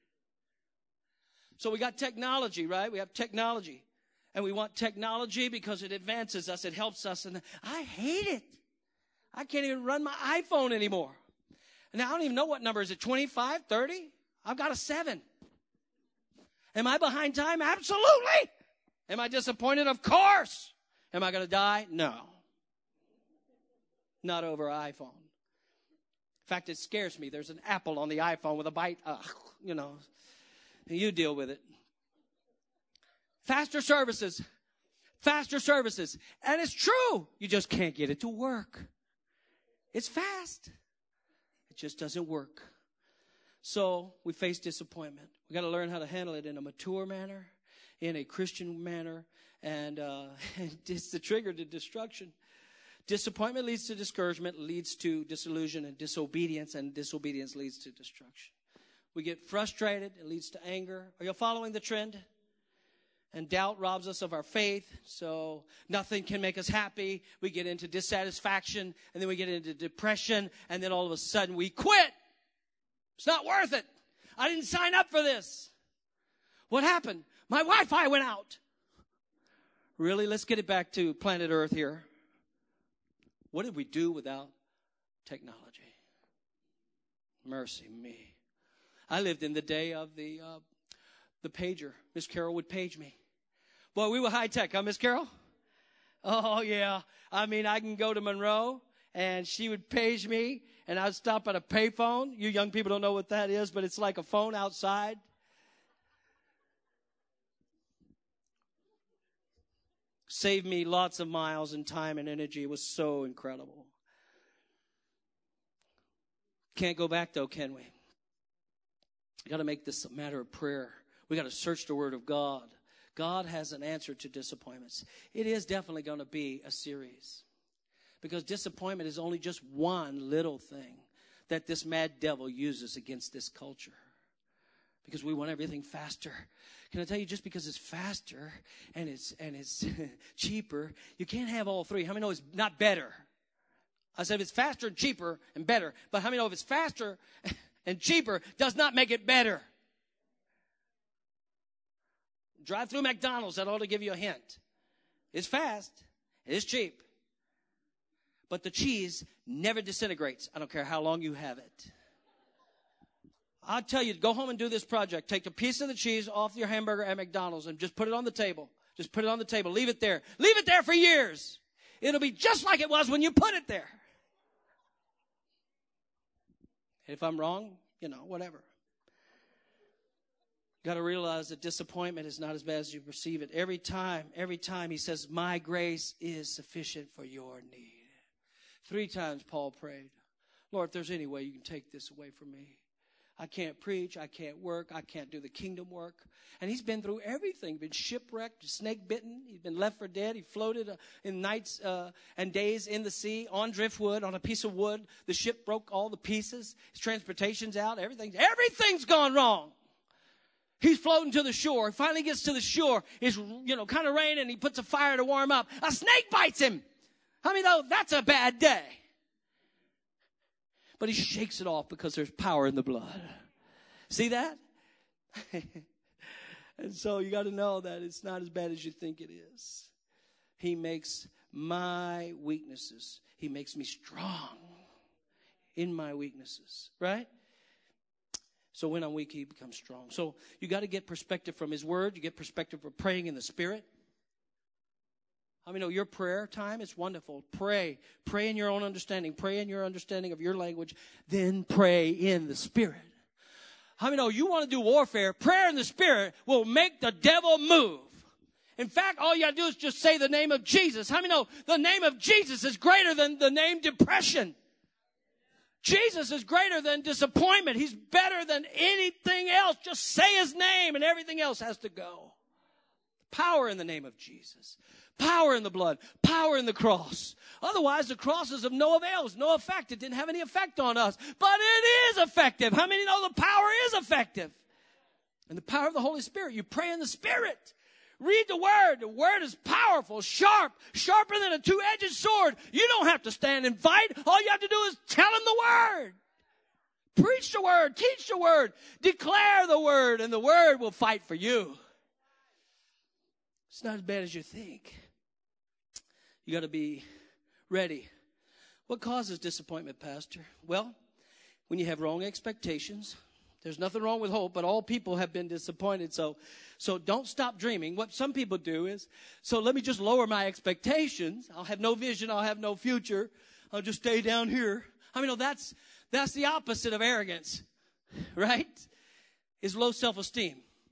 So we got technology, right? We have technology. And we want technology because it advances us. It helps us. And I hate it. I can't even run my iPhone anymore. And I don't even know what number is it, twenty-five, thirty? I've got a seven. Am I behind time? Absolutely. Am I disappointed? Of course. Am I going to die? No. Not over iPhone. In fact, it scares me. There's an apple on the iPhone with a bite. Uh, you know, You deal with it. Faster services. Faster services. And it's true. You just can't get it to work. It's fast. It just doesn't work. So we face disappointment. We got to learn how to handle it in a mature manner, in a Christian manner, and uh, it's the trigger to destruction. Disappointment leads to discouragement, leads to disillusion and disobedience, and disobedience leads to destruction. We get frustrated. It leads to anger. Are you following the trend? And doubt robs us of our faith, so nothing can make us happy. We get into dissatisfaction, and then we get into depression, and then all of a sudden we quit. It's not worth it. I didn't sign up for this. What happened? My Wi-Fi went out. Really? Let's get it back to planet Earth here. What did we do without technology? Mercy me. I lived in the day of the uh, the pager. Miss Carol would page me. Boy, we were high tech, huh, Miss Carol? Oh, yeah. I mean, I can go to Monroe, and she would page me, and I'd stop at a payphone. You young people don't know what that is, but it's like a phone outside. Saved me lots of miles and time and energy. It was so incredible. Can't go back, though, can we? We got to make this a matter of prayer. We got to search the Word of God. God has an answer to disappointments. It is definitely going to be a series. Because disappointment is only just one little thing that this mad devil uses against this culture. Because we want everything faster. Can I tell you, just because it's faster and it's and it's cheaper, you can't have all three. How many know it's not better? I said if it's faster and cheaper and better. But how many know if it's faster and cheaper does not make it better? Drive through McDonald's, that ought to give you a hint. It's fast. It is cheap. But the cheese never disintegrates. I don't care how long you have it. I'll tell you, go home and do this project. Take a piece of the cheese off your hamburger at McDonald's and just put it on the table. Just put it on the table. Leave it there. Leave it there for years. It'll be just like it was when you put it there. If I'm wrong, you know, whatever. Got to realize that disappointment is not as bad as you perceive it. Every time, every time he says, my grace is sufficient for your need. Three times Paul prayed, Lord, if there's any way you can take this away from me. I can't preach. I can't work. I can't do the kingdom work. And he's been through everything. He's been shipwrecked, snake bitten. He's been left for dead. He floated uh, in nights uh, and days in the sea on driftwood, on a piece of wood. The ship broke all the pieces. His transportation's out. Everything, everything's gone wrong. He's floating to the shore. He finally gets to the shore. It's, you know, kind of raining. He puts a fire to warm up. A snake bites him. I mean, though, that's a bad day. But he shakes it off because there's power in the blood. See that? And so you got to know that it's not as bad as you think it is. He makes my weaknesses. He makes me strong in my weaknesses. Right? So when I'm weak, he becomes strong. So you got to get perspective from his word. You get perspective from praying in the Spirit. I mean, know your prayer time is wonderful. Pray. Pray in your own understanding. Pray in your understanding of your language. Then pray in the Spirit. How many know you want to do warfare? Prayer in the Spirit will make the devil move. In fact, all you got to do is just say the name of Jesus. How many know the name of Jesus is greater than the name depression? Jesus is greater than disappointment. He's better than anything else. Just say his name and everything else has to go. Power in the name of Jesus. Power in the blood. Power in the cross. Otherwise, the cross is of no avail. It's no effect. It didn't have any effect on us. But it is effective. How many know the power is effective? And the power of the Holy Spirit. You pray in the Spirit. Read the Word. The Word is powerful, sharp, sharper than a two-edged sword. You don't have to stand and fight. All you have to do is tell him the Word. Preach the Word. Teach the Word. Declare the Word, and the Word will fight for you. It's not as bad as you think. You got to be ready. What causes disappointment, Pastor? Well, when you have wrong expectations. There's nothing wrong with hope, but all people have been disappointed. So, so don't stop dreaming. What some people do is, so let me just lower my expectations. I'll have no vision. I'll have no future. I'll just stay down here. I mean, no, that's, that's the opposite of arrogance, right? Is low self-esteem.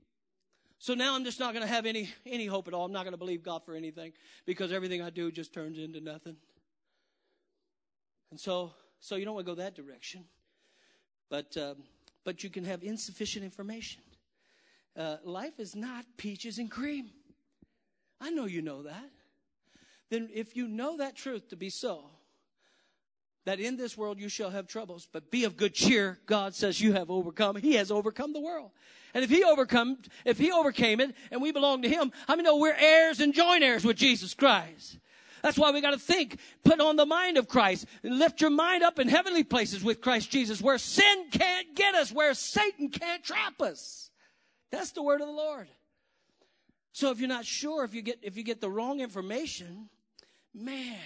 So now I'm just not going to have any, any hope at all. I'm not going to believe God for anything because everything I do just turns into nothing. And so, so you don't want to go that direction. But, um, but you can have insufficient information. Uh, life is not peaches and cream. I know you know that. Then if you know that truth to be so, that in this world you shall have troubles, but be of good cheer. God says you have overcome. He has overcome the world. And if he overcome, if he overcame it and we belong to him, how many know we're heirs and joint heirs with Jesus Christ? That's why we got to think, put on the mind of Christ, and lift your mind up in heavenly places with Christ Jesus, where sin can't get us, where Satan can't trap us. That's the word of the Lord. So if you're not sure, if you get, if you get the wrong information, man,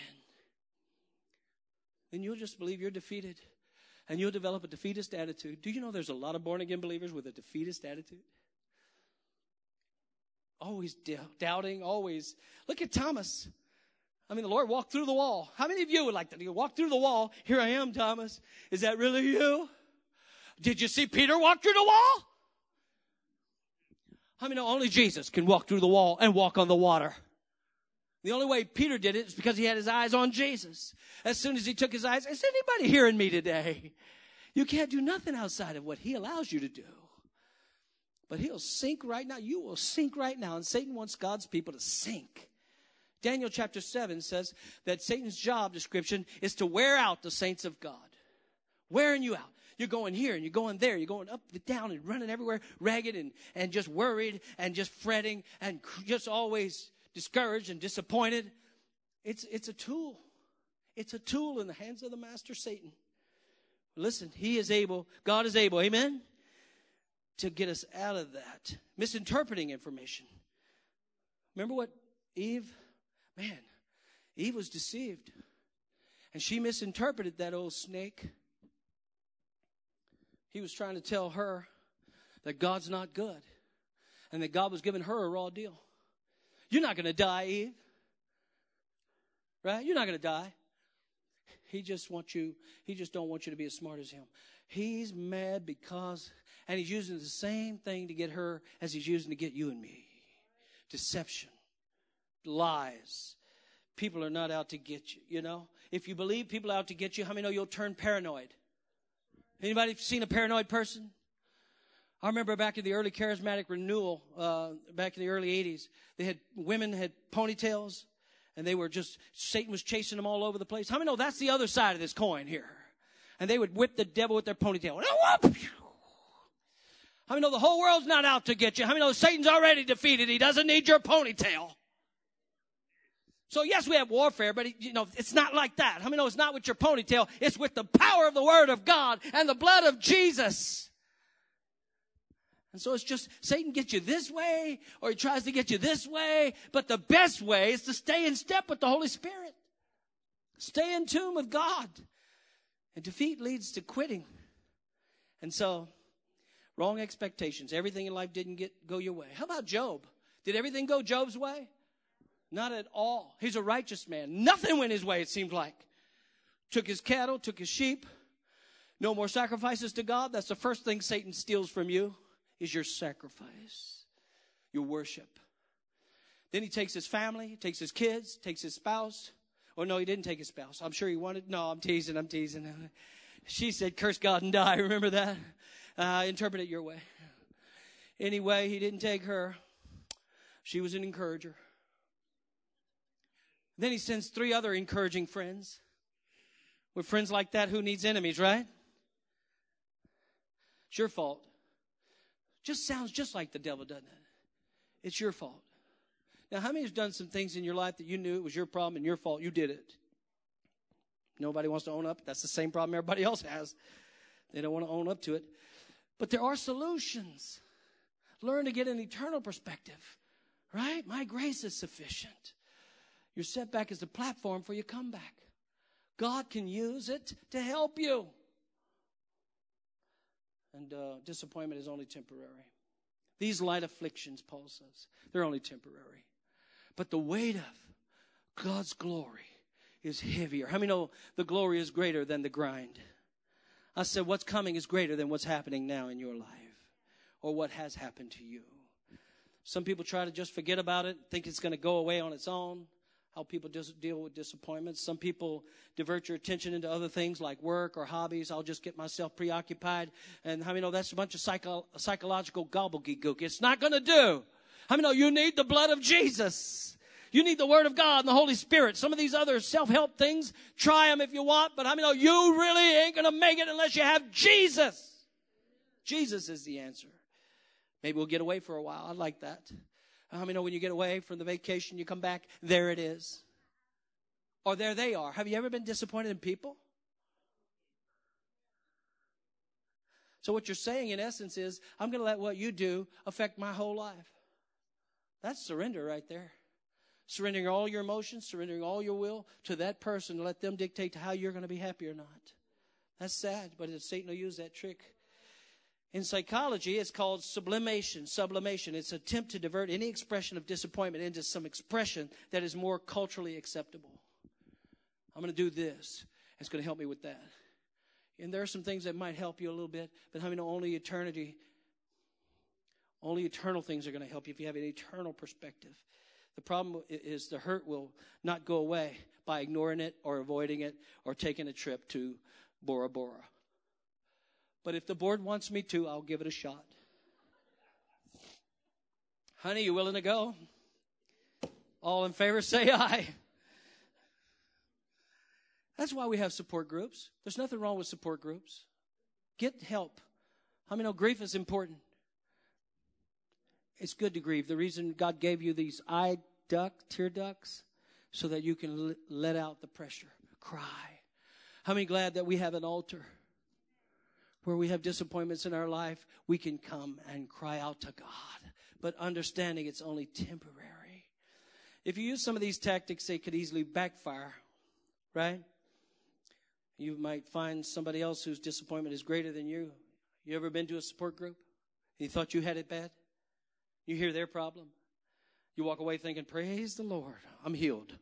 then you'll just believe you're defeated. And you'll develop a defeatist attitude. Do you know there's a lot of born-again believers with a defeatist attitude? Always doubting, always. Look at Thomas. I mean, the Lord walked through the wall. How many of you would like that? You walk through the wall. Here I am, Thomas. Is that really you? Did you see Peter walk through the wall? How many know only Jesus can walk through the wall and walk on the water? The only way Peter did it is because he had his eyes on Jesus. As soon as he took his eyes, is anybody hearing me today? You can't do nothing outside of what he allows you to do. But he'll sink right now. You will sink right now. And Satan wants God's people to sink. Daniel chapter seven says that Satan's job description is to wear out the saints of God. Wearing you out. You're going here and you're going there. You're going up and down and running everywhere, ragged and, and just worried and just fretting and just always discouraged and disappointed. It's, it's a tool. It's a tool in the hands of the master Satan. Listen, he is able, God is able, amen, to get us out of that. Misinterpreting information. Remember what Eve, man, Eve was deceived. And she misinterpreted that old snake. He was trying to tell her that God's not good. And that God was giving her a raw deal. You're not going to die, Eve. Right? You're not going to die. He just wants you, he just don't want you to be as smart as him. He's mad because, and he's using the same thing to get her as he's using to get you and me. Deception. Lies. People are not out to get you, you know. If you believe people are out to get you, how many know you'll turn paranoid? Anybody seen a paranoid person? I remember back in the early charismatic renewal, uh, back in the early eighties, they had, women had ponytails, and they were just, Satan was chasing them all over the place. How many know that's the other side of this coin here? And they would whip the devil with their ponytail. How many know the whole world's not out to get you? How many know Satan's already defeated? He doesn't need your ponytail. So yes, we have warfare, but you know, it's not like that. How many know it's not with your ponytail? It's with the power of the word of God and the blood of Jesus. And so it's just, Satan gets you this way, or he tries to get you this way. But the best way is to stay in step with the Holy Spirit. Stay in tune with God. And defeat leads to quitting. And so, wrong expectations. Everything in life didn't get go your way. How about Job? Did everything go Job's way? Not at all. He's a righteous man. Nothing went his way, it seemed like. Took his cattle, took his sheep. No more sacrifices to God. That's the first thing Satan steals from you. Is your sacrifice, your worship. Then he takes his family, takes his kids, takes his spouse. Oh, no, he didn't take his spouse. I'm sure he wanted. No, I'm teasing, I'm teasing. She said, curse God and die. Remember that? Uh, interpret it your way. Anyway, he didn't take her. She was an encourager. Then he sends three other encouraging friends. With friends like that, who needs enemies, right? It's your fault. Just sounds just like the devil, doesn't it? It's your fault. Now, how many has done some things in your life that you knew it was your problem and your fault? You did it. Nobody wants to own up. That's the same problem everybody else has. They don't want to own up to it. But there are solutions. Learn to get an eternal perspective, right? My grace is sufficient. Your setback is the platform for your comeback. God can use it to help you. And uh, disappointment is only temporary. These light afflictions, Paul says, they're only temporary. But the weight of God's glory is heavier. How many know the glory is greater than the grind? I said what's coming is greater than what's happening now in your life or what has happened to you. Some people try to just forget about it, think it's going to go away on its own. How people just deal with disappointments. Some people divert your attention into other things like work or hobbies. I'll just get myself preoccupied. And how many know that's a bunch of psycho- psychological gobbledygook? It's not going to do. How many know you need the blood of Jesus? You need the Word of God and the Holy Spirit. Some of these other self-help things, try them if you want. But how many know you really ain't going to make it unless you have Jesus? Jesus is the answer. Maybe we'll get away for a while. I like that. How many know when you get away from the vacation, you come back, there it is. Or there they are. Have you ever been disappointed in people? So what you're saying in essence is, I'm going to let what you do affect my whole life. That's surrender right there. Surrendering all your emotions, surrendering all your will to that person to let them dictate how you're going to be happy or not. That's sad, but Satan will use that trick. In psychology, it's called sublimation, sublimation. It's an attempt to divert any expression of disappointment into some expression that is more culturally acceptable. I'm going to do this. It's going to help me with that. And there are some things that might help you a little bit, but how many know only eternity, only eternal things are going to help you if you have an eternal perspective. The problem is the hurt will not go away by ignoring it or avoiding it or taking a trip to Bora Bora. But if the board wants me to, I'll give it a shot. Honey, you willing to go? All in favor, say aye. That's why we have support groups. There's nothing wrong with support groups. Get help. How many know grief is important? It's good to grieve. The reason God gave you these eye duct, tear ducts, so that you can let out the pressure. Cry. How many glad that we have an altar? Where we have disappointments in our life, we can come and cry out to God. But understanding it's only temporary. If you use some of these tactics, they could easily backfire, right? You might find somebody else whose disappointment is greater than you. You ever been to a support group? You thought you had it bad? You hear their problem. You walk away thinking, praise the Lord, I'm healed.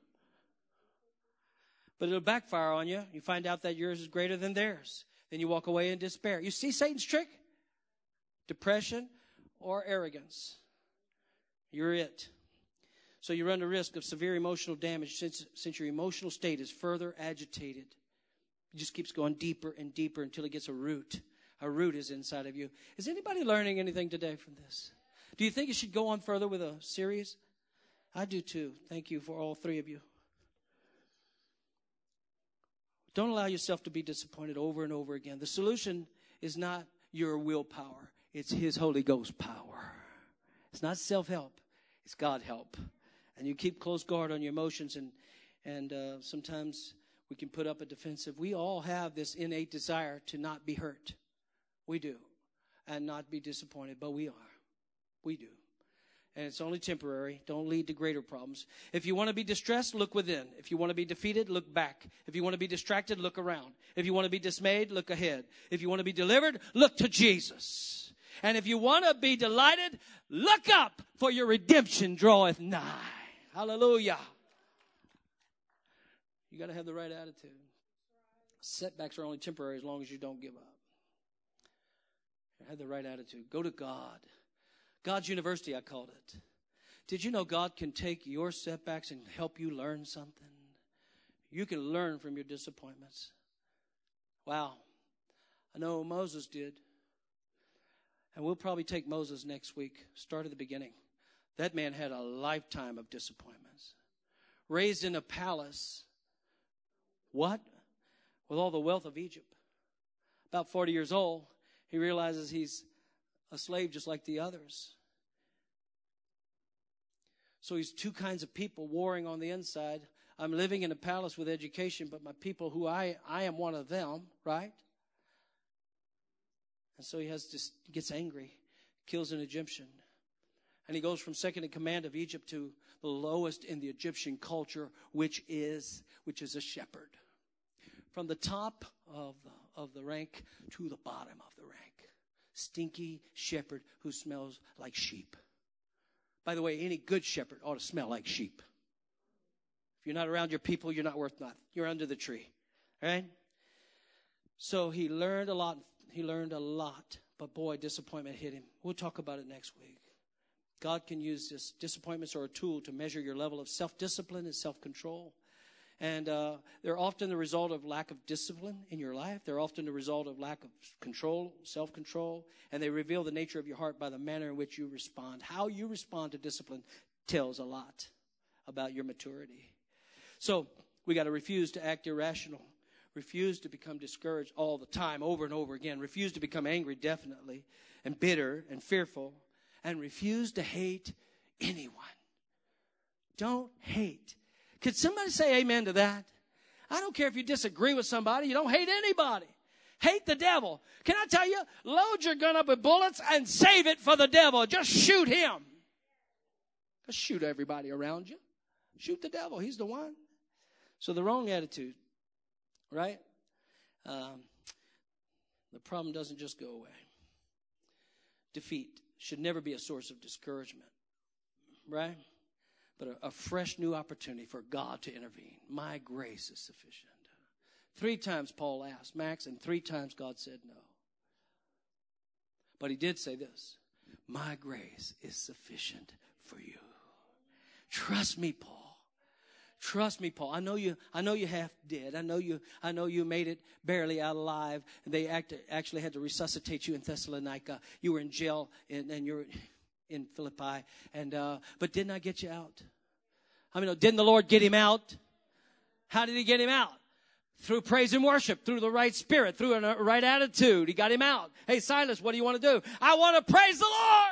But it'll backfire on you. You find out that yours is greater than theirs. Then you walk away in despair. You see Satan's trick? Depression or arrogance. You're it. So you run the risk of severe emotional damage since, since your emotional state is further agitated. It just keeps going deeper and deeper until it gets a root. A root is inside of you. Is anybody learning anything today from this? Do you think it should go on further with a series? I do too. Thank you for all three of you. Don't allow yourself to be disappointed over and over again. The solution is not your willpower. It's His Holy Ghost power. It's not self-help. It's God help. And you keep close guard on your emotions, and and uh, sometimes we can put up a defensive. We all have this innate desire to not be hurt. We do. And not be disappointed, but we are. We do. And it's only temporary. Don't lead to greater problems. If you want to be distressed, look within. If you want to be defeated, look back. If you want to be distracted, look around. If you want to be dismayed, look ahead. If you want to be delivered, look to Jesus. And if you want to be delighted, look up, for your redemption draweth nigh. Hallelujah. You got to have the right attitude. Setbacks are only temporary as long as you don't give up. Have the right attitude. Go to God. God's university, I called it. Did you know God can take your setbacks and help you learn something? You can learn from your disappointments. Wow. I know Moses did. And we'll probably take Moses next week. Start at the beginning. That man had a lifetime of disappointments. Raised in a palace. What? With all the wealth of Egypt. About forty years old, he realizes he's a slave just like the others. So he's two kinds of people warring on the inside. I'm living in a palace with education, but my people who I, I am one of them, right? And so he has this, he gets angry, kills an Egyptian. And he goes from second in command of Egypt to the lowest in the Egyptian culture, which is, which is a shepherd. From the top of the, of the rank to the bottom of the rank. Stinky shepherd who smells like sheep. By the way, any good shepherd ought to smell like sheep. If you're not around your people, you're not worth nothing. You're under the tree. All right? So he learned a lot. He learned a lot. But boy, disappointment hit him. We'll talk about it next week. God can use this. Disappointments are a tool to measure your level of self-discipline and self-control. And uh, they're often the result of lack of discipline in your life. They're often the result of lack of control, self-control. And they reveal the nature of your heart by the manner in which you respond. How you respond to discipline tells a lot about your maturity. So we got to refuse to act irrational. Refuse to become discouraged all the time, over and over again. Refuse to become angry, definitely, and bitter and fearful. And refuse to hate anyone. Don't hate. Could somebody say amen to that? I don't care if you disagree with somebody. You don't hate anybody. Hate the devil. Can I tell you? Load your gun up with bullets and save it for the devil. Just shoot him. Just shoot everybody around you. Shoot the devil. He's the one. So the wrong attitude, right? Um, the problem doesn't just go away. Defeat should never be a source of discouragement, right? But a, a fresh new opportunity for God to intervene. My grace is sufficient. Three times Paul asked, Max, and three times God said no. But he did say this, my grace is sufficient for you. Trust me, Paul. Trust me, Paul. I know you. I know you half dead. I know you. I know you made it barely out alive. They act, actually had to resuscitate you in Thessalonica. You were in jail, and, and you're in Philippi. And uh, but didn't I get you out? I mean, didn't the Lord get him out? How did he get him out? Through praise and worship, through the right spirit, through a right attitude. He got him out. Hey, Silas, what do you want to do? I want to praise the Lord.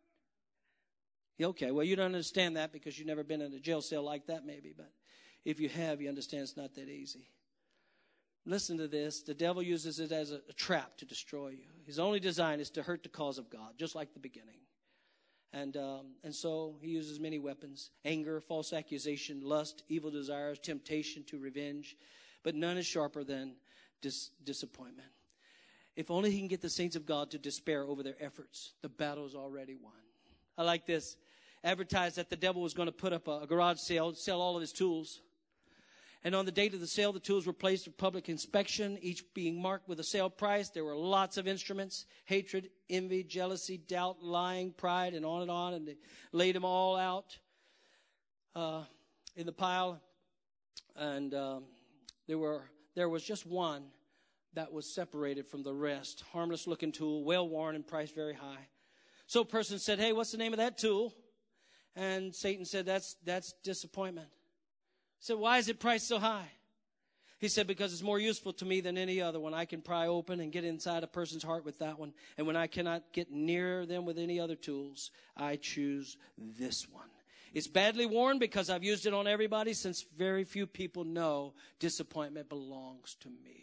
Okay, well, you don't understand that because you've never been in a jail cell like that maybe. But if you have, you understand it's not that easy. Listen to this. The devil uses it as a, a trap to destroy you. His only design is to hurt the cause of God, just like the beginning. And um, and so he uses many weapons. Anger, false accusation, lust, evil desires, temptation to revenge. But none is sharper than dis- disappointment. If only he can get the saints of God to despair over their efforts, the battle is already won. I like this. Advertised that the devil was going to put up a garage sale, sell all of his tools. And on the date of the sale, the tools were placed for public inspection, each being marked with a sale price. There were lots of instruments, hatred, envy, jealousy, doubt, lying, pride, and on and on. And they laid them all out uh, in the pile. And um, there were there was just one that was separated from the rest. Harmless-looking tool, well-worn and priced very high. So a person said, hey, what's the name of that tool? And Satan said, that's that's disappointment. He said, why is it priced so high? He said, because it's more useful to me than any other one. I can pry open and get inside a person's heart with that one. And when I cannot get near them with any other tools, I choose this one. It's badly worn because I've used it on everybody since very few people know disappointment belongs to me.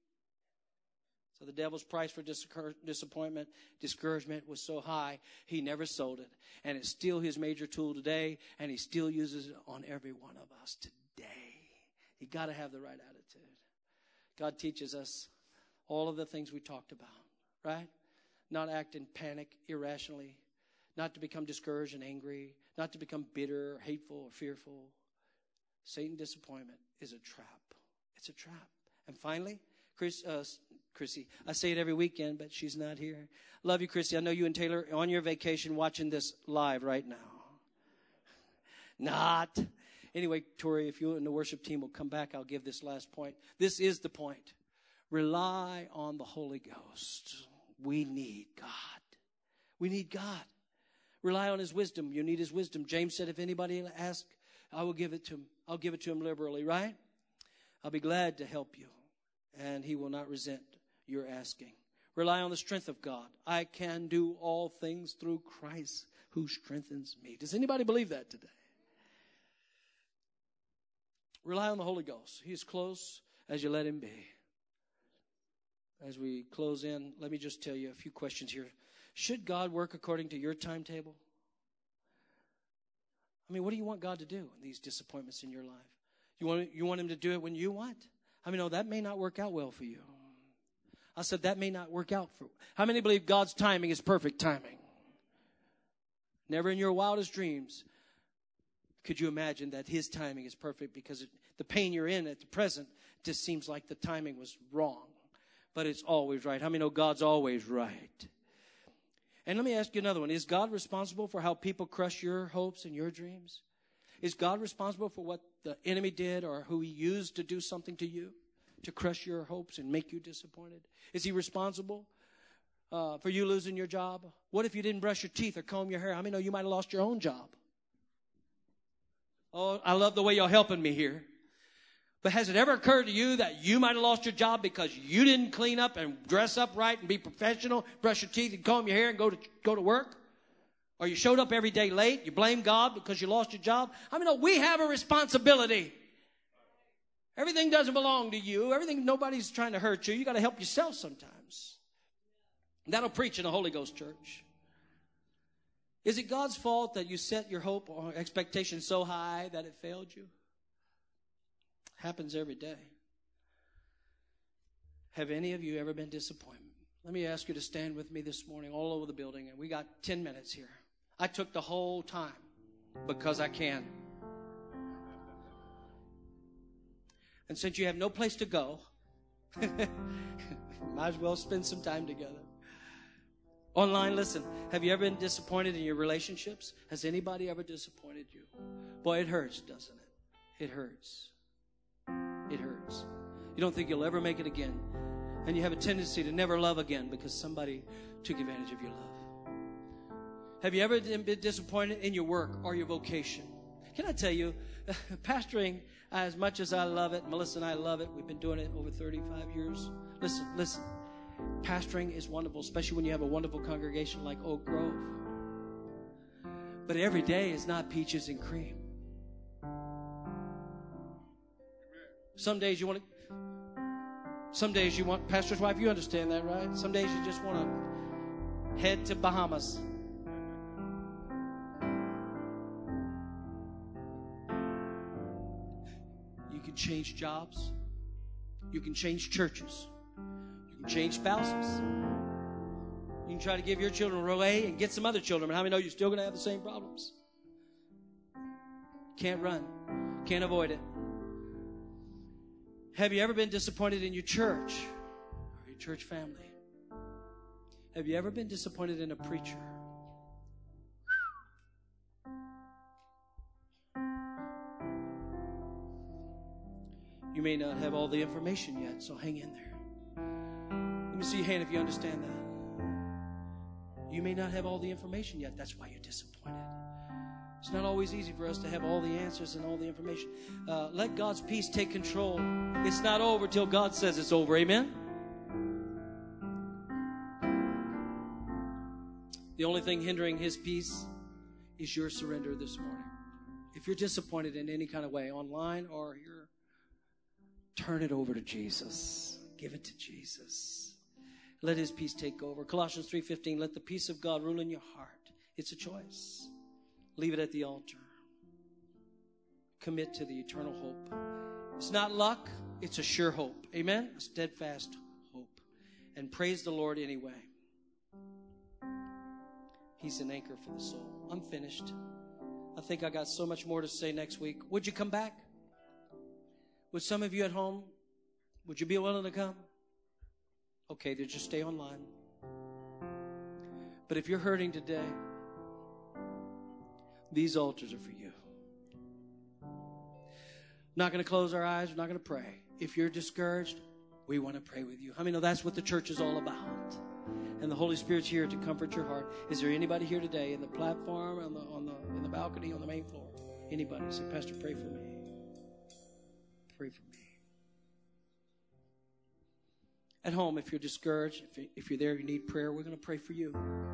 So the devil's price for disappointment, discouragement was so high, he never sold it. And it's still his major tool today, and he still uses it on every one of us today. You got to have the right attitude. God teaches us all of the things we talked about, right? Not act in panic irrationally, not to become discouraged and angry, not to become bitter or hateful or fearful. Satan disappointment is a trap. It's a trap. And finally, Chris, uh, Chrissy, I say it every weekend, but she's not here. Love you, Chrissy. I know you and Taylor are on your vacation watching this live right now. Not. Anyway, Tori, if you and the worship team will come back, I'll give this last point. This is the point. Rely on the Holy Ghost. We need God. We need God. Rely on his wisdom. You need his wisdom. James said, if anybody asks, I will give it to him. I'll give it to him liberally, right? I'll be glad to help you. And he will not resent your asking. Rely on the strength of God. I can do all things through Christ who strengthens me. Does anybody believe that today? Rely on the Holy Ghost. He is close as you let him be. As we close in, let me just tell you a few questions here. Should God work according to your timetable? I mean, what do you want God to do in these disappointments in your life? You want, you want him to do it when you want? I mean, no, that may not work out well for you. I said that may not work out for you. How many believe God's timing is perfect timing? Never in your wildest dreams could you imagine that his timing is perfect, because it, the pain you're in at the present just seems like the timing was wrong. But it's always right. How many know God's always right? And let me ask you another one. Is God responsible for how people crush your hopes and your dreams? Is God responsible for what the enemy did or who he used to do something to you, to crush your hopes and make you disappointed? Is he responsible uh, for you losing your job? What if you didn't brush your teeth or comb your hair? How many know you might have lost your own job? Oh, I love the way y'all helping me here. But has it ever occurred to you that you might have lost your job because you didn't clean up and dress up right and be professional, brush your teeth and comb your hair and go to go to work? Or you showed up every day late, you blame God because you lost your job? I mean, no, we have a responsibility. Everything doesn't belong to you. Everything, nobody's trying to hurt you. You got to help yourself sometimes. That'll preach in a Holy Ghost church. Is it God's fault that you set your hope or expectation so high that it failed you? Happens every day. Have any of you ever been disappointed? Let me ask you to stand with me this morning all over the building, and we got ten minutes here. I took the whole time because I can. And since you have no place to go, might as well spend some time together. Online, listen, have you ever been disappointed in your relationships? Has anybody ever disappointed you? Boy, it hurts, doesn't it? It hurts. It hurts. You don't think you'll ever make it again. And you have a tendency to never love again because somebody took advantage of your love. Have you ever been disappointed in your work or your vocation? Can I tell you, pastoring, as much as I love it, Melissa and I love it, we've been doing it over thirty-five years. Listen, listen. Pastoring is wonderful, especially when you have a wonderful congregation like Oak Grove. But every day is not peaches and cream. Some days you want to, some days you want, pastor's wife, you understand that, right? Some days you just want to head to Bahamas. You can change jobs. You can change churches. You can change spouses. You can try to give your children away and get some other children. But how many know you're still going to have the same problems? Can't run. Can't avoid it. Have you ever been disappointed in your church or your church family? Have you ever been disappointed in a preacher? You may not have all the information yet, so hang in there. Let me see your hand if you understand that. You may not have all the information yet. That's why you're disappointed. It's not always easy for us to have all the answers and all the information. Uh, let God's peace take control. It's not over till God says it's over. Amen? The only thing hindering His peace is your surrender this morning. If you're disappointed in any kind of way, online or here, turn it over to Jesus. Give it to Jesus. Let His peace take over. Colossians three fifteen, let the peace of God rule in your heart. It's a choice. Leave it at the altar. Commit to the eternal hope. It's not luck, it's a sure hope. Amen? A steadfast hope. And praise the Lord anyway. He's an anchor for the soul. I'm finished. I think I got so much more to say next week. Would you come back? Would some of you at home, would you be willing to come? Okay, then just stay online. But if you're hurting today, these altars are for you. Not going to close our eyes. We're not going to pray. If you're discouraged, we want to pray with you. How many know that's what the church is all about? And the Holy Spirit's here to comfort your heart. Is there anybody here today in the platform, on the on the in the balcony, on the main floor? Anybody? Say, Pastor, pray for me. Pray for me. At home, if you're discouraged, if, if you're there, you need prayer, we're going to pray for you.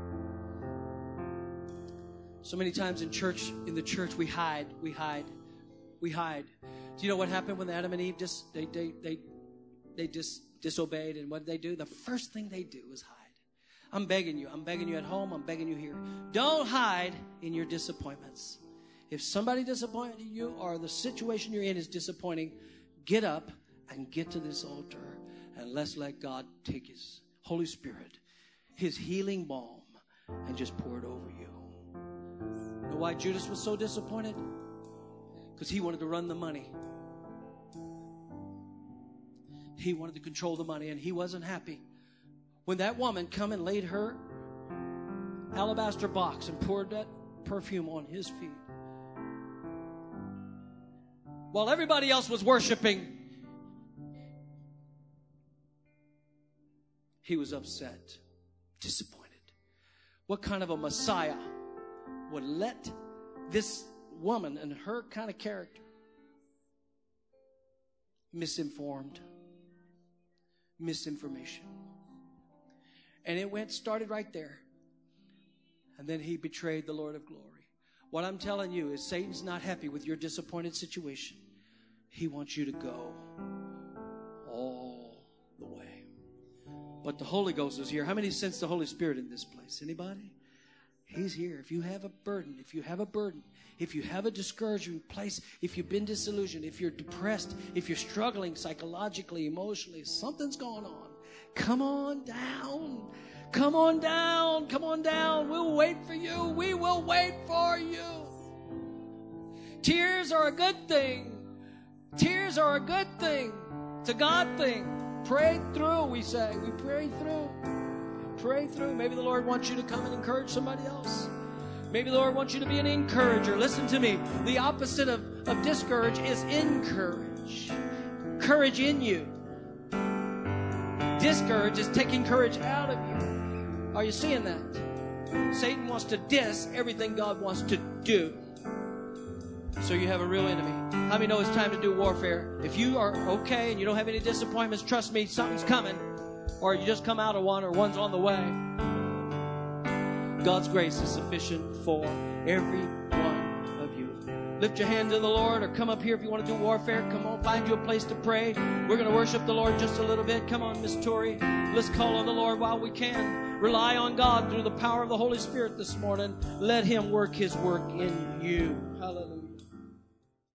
So many times in church, in the church, we hide, we hide, we hide. Do you know what happened when Adam and Eve just they they they they just disobeyed? And what did they do? The first thing they do is hide. I'm begging you. I'm begging you at home. I'm begging you here. Don't hide in your disappointments. If somebody disappointed you or the situation you're in is disappointing, get up and get to this altar and let's let God take His Holy Spirit, His healing balm, and just pour it over you. You know why Judas was so disappointed? Because he wanted to run the money. He wanted to control the money, and he wasn't happy. When that woman come and laid her alabaster box and poured that perfume on his feet. While everybody else was worshiping, he was upset, disappointed. What kind of a Messiah would let this woman and her kind of character, misinformed, misinformation? And it went, started right there. And then he betrayed the Lord of glory. What I'm telling you is Satan's not happy with your disappointed situation. He wants you to go all the way. But the Holy Ghost is here. How many sense the Holy Spirit in this place? Anybody? He's here. If you have a burden, if you have a burden, if you have a discouraging place, if you've been disillusioned, if you're depressed, if you're struggling psychologically, emotionally, something's going on. Come on down. Come on down. Come on down. We'll wait for you. We will wait for you. Tears are a good thing. Tears are a good thing. It's a God thing. Pray through, we say. We pray through. Pray through. Maybe the Lord wants you to come and encourage somebody else. Maybe the Lord wants you to be an encourager. Listen to me. The opposite of, of discourage is encourage. Courage in you. Discourage is taking courage out of you. Are you seeing that? Satan wants to dis everything God wants to do. So you have a real enemy. How many know it's time to do warfare? If you are okay and you don't have any disappointments, trust me, something's coming. Or you just come out of one, or one's on the way. God's grace is sufficient for every one of you. Lift your hand to the Lord, or come up here if you want to do warfare. Come on, find you a place to pray. We're going to worship the Lord just a little bit. Come on, Miss Tori. Let's call on the Lord while we can. Rely on God through the power of the Holy Spirit this morning. Let Him work His work in you. Hallelujah.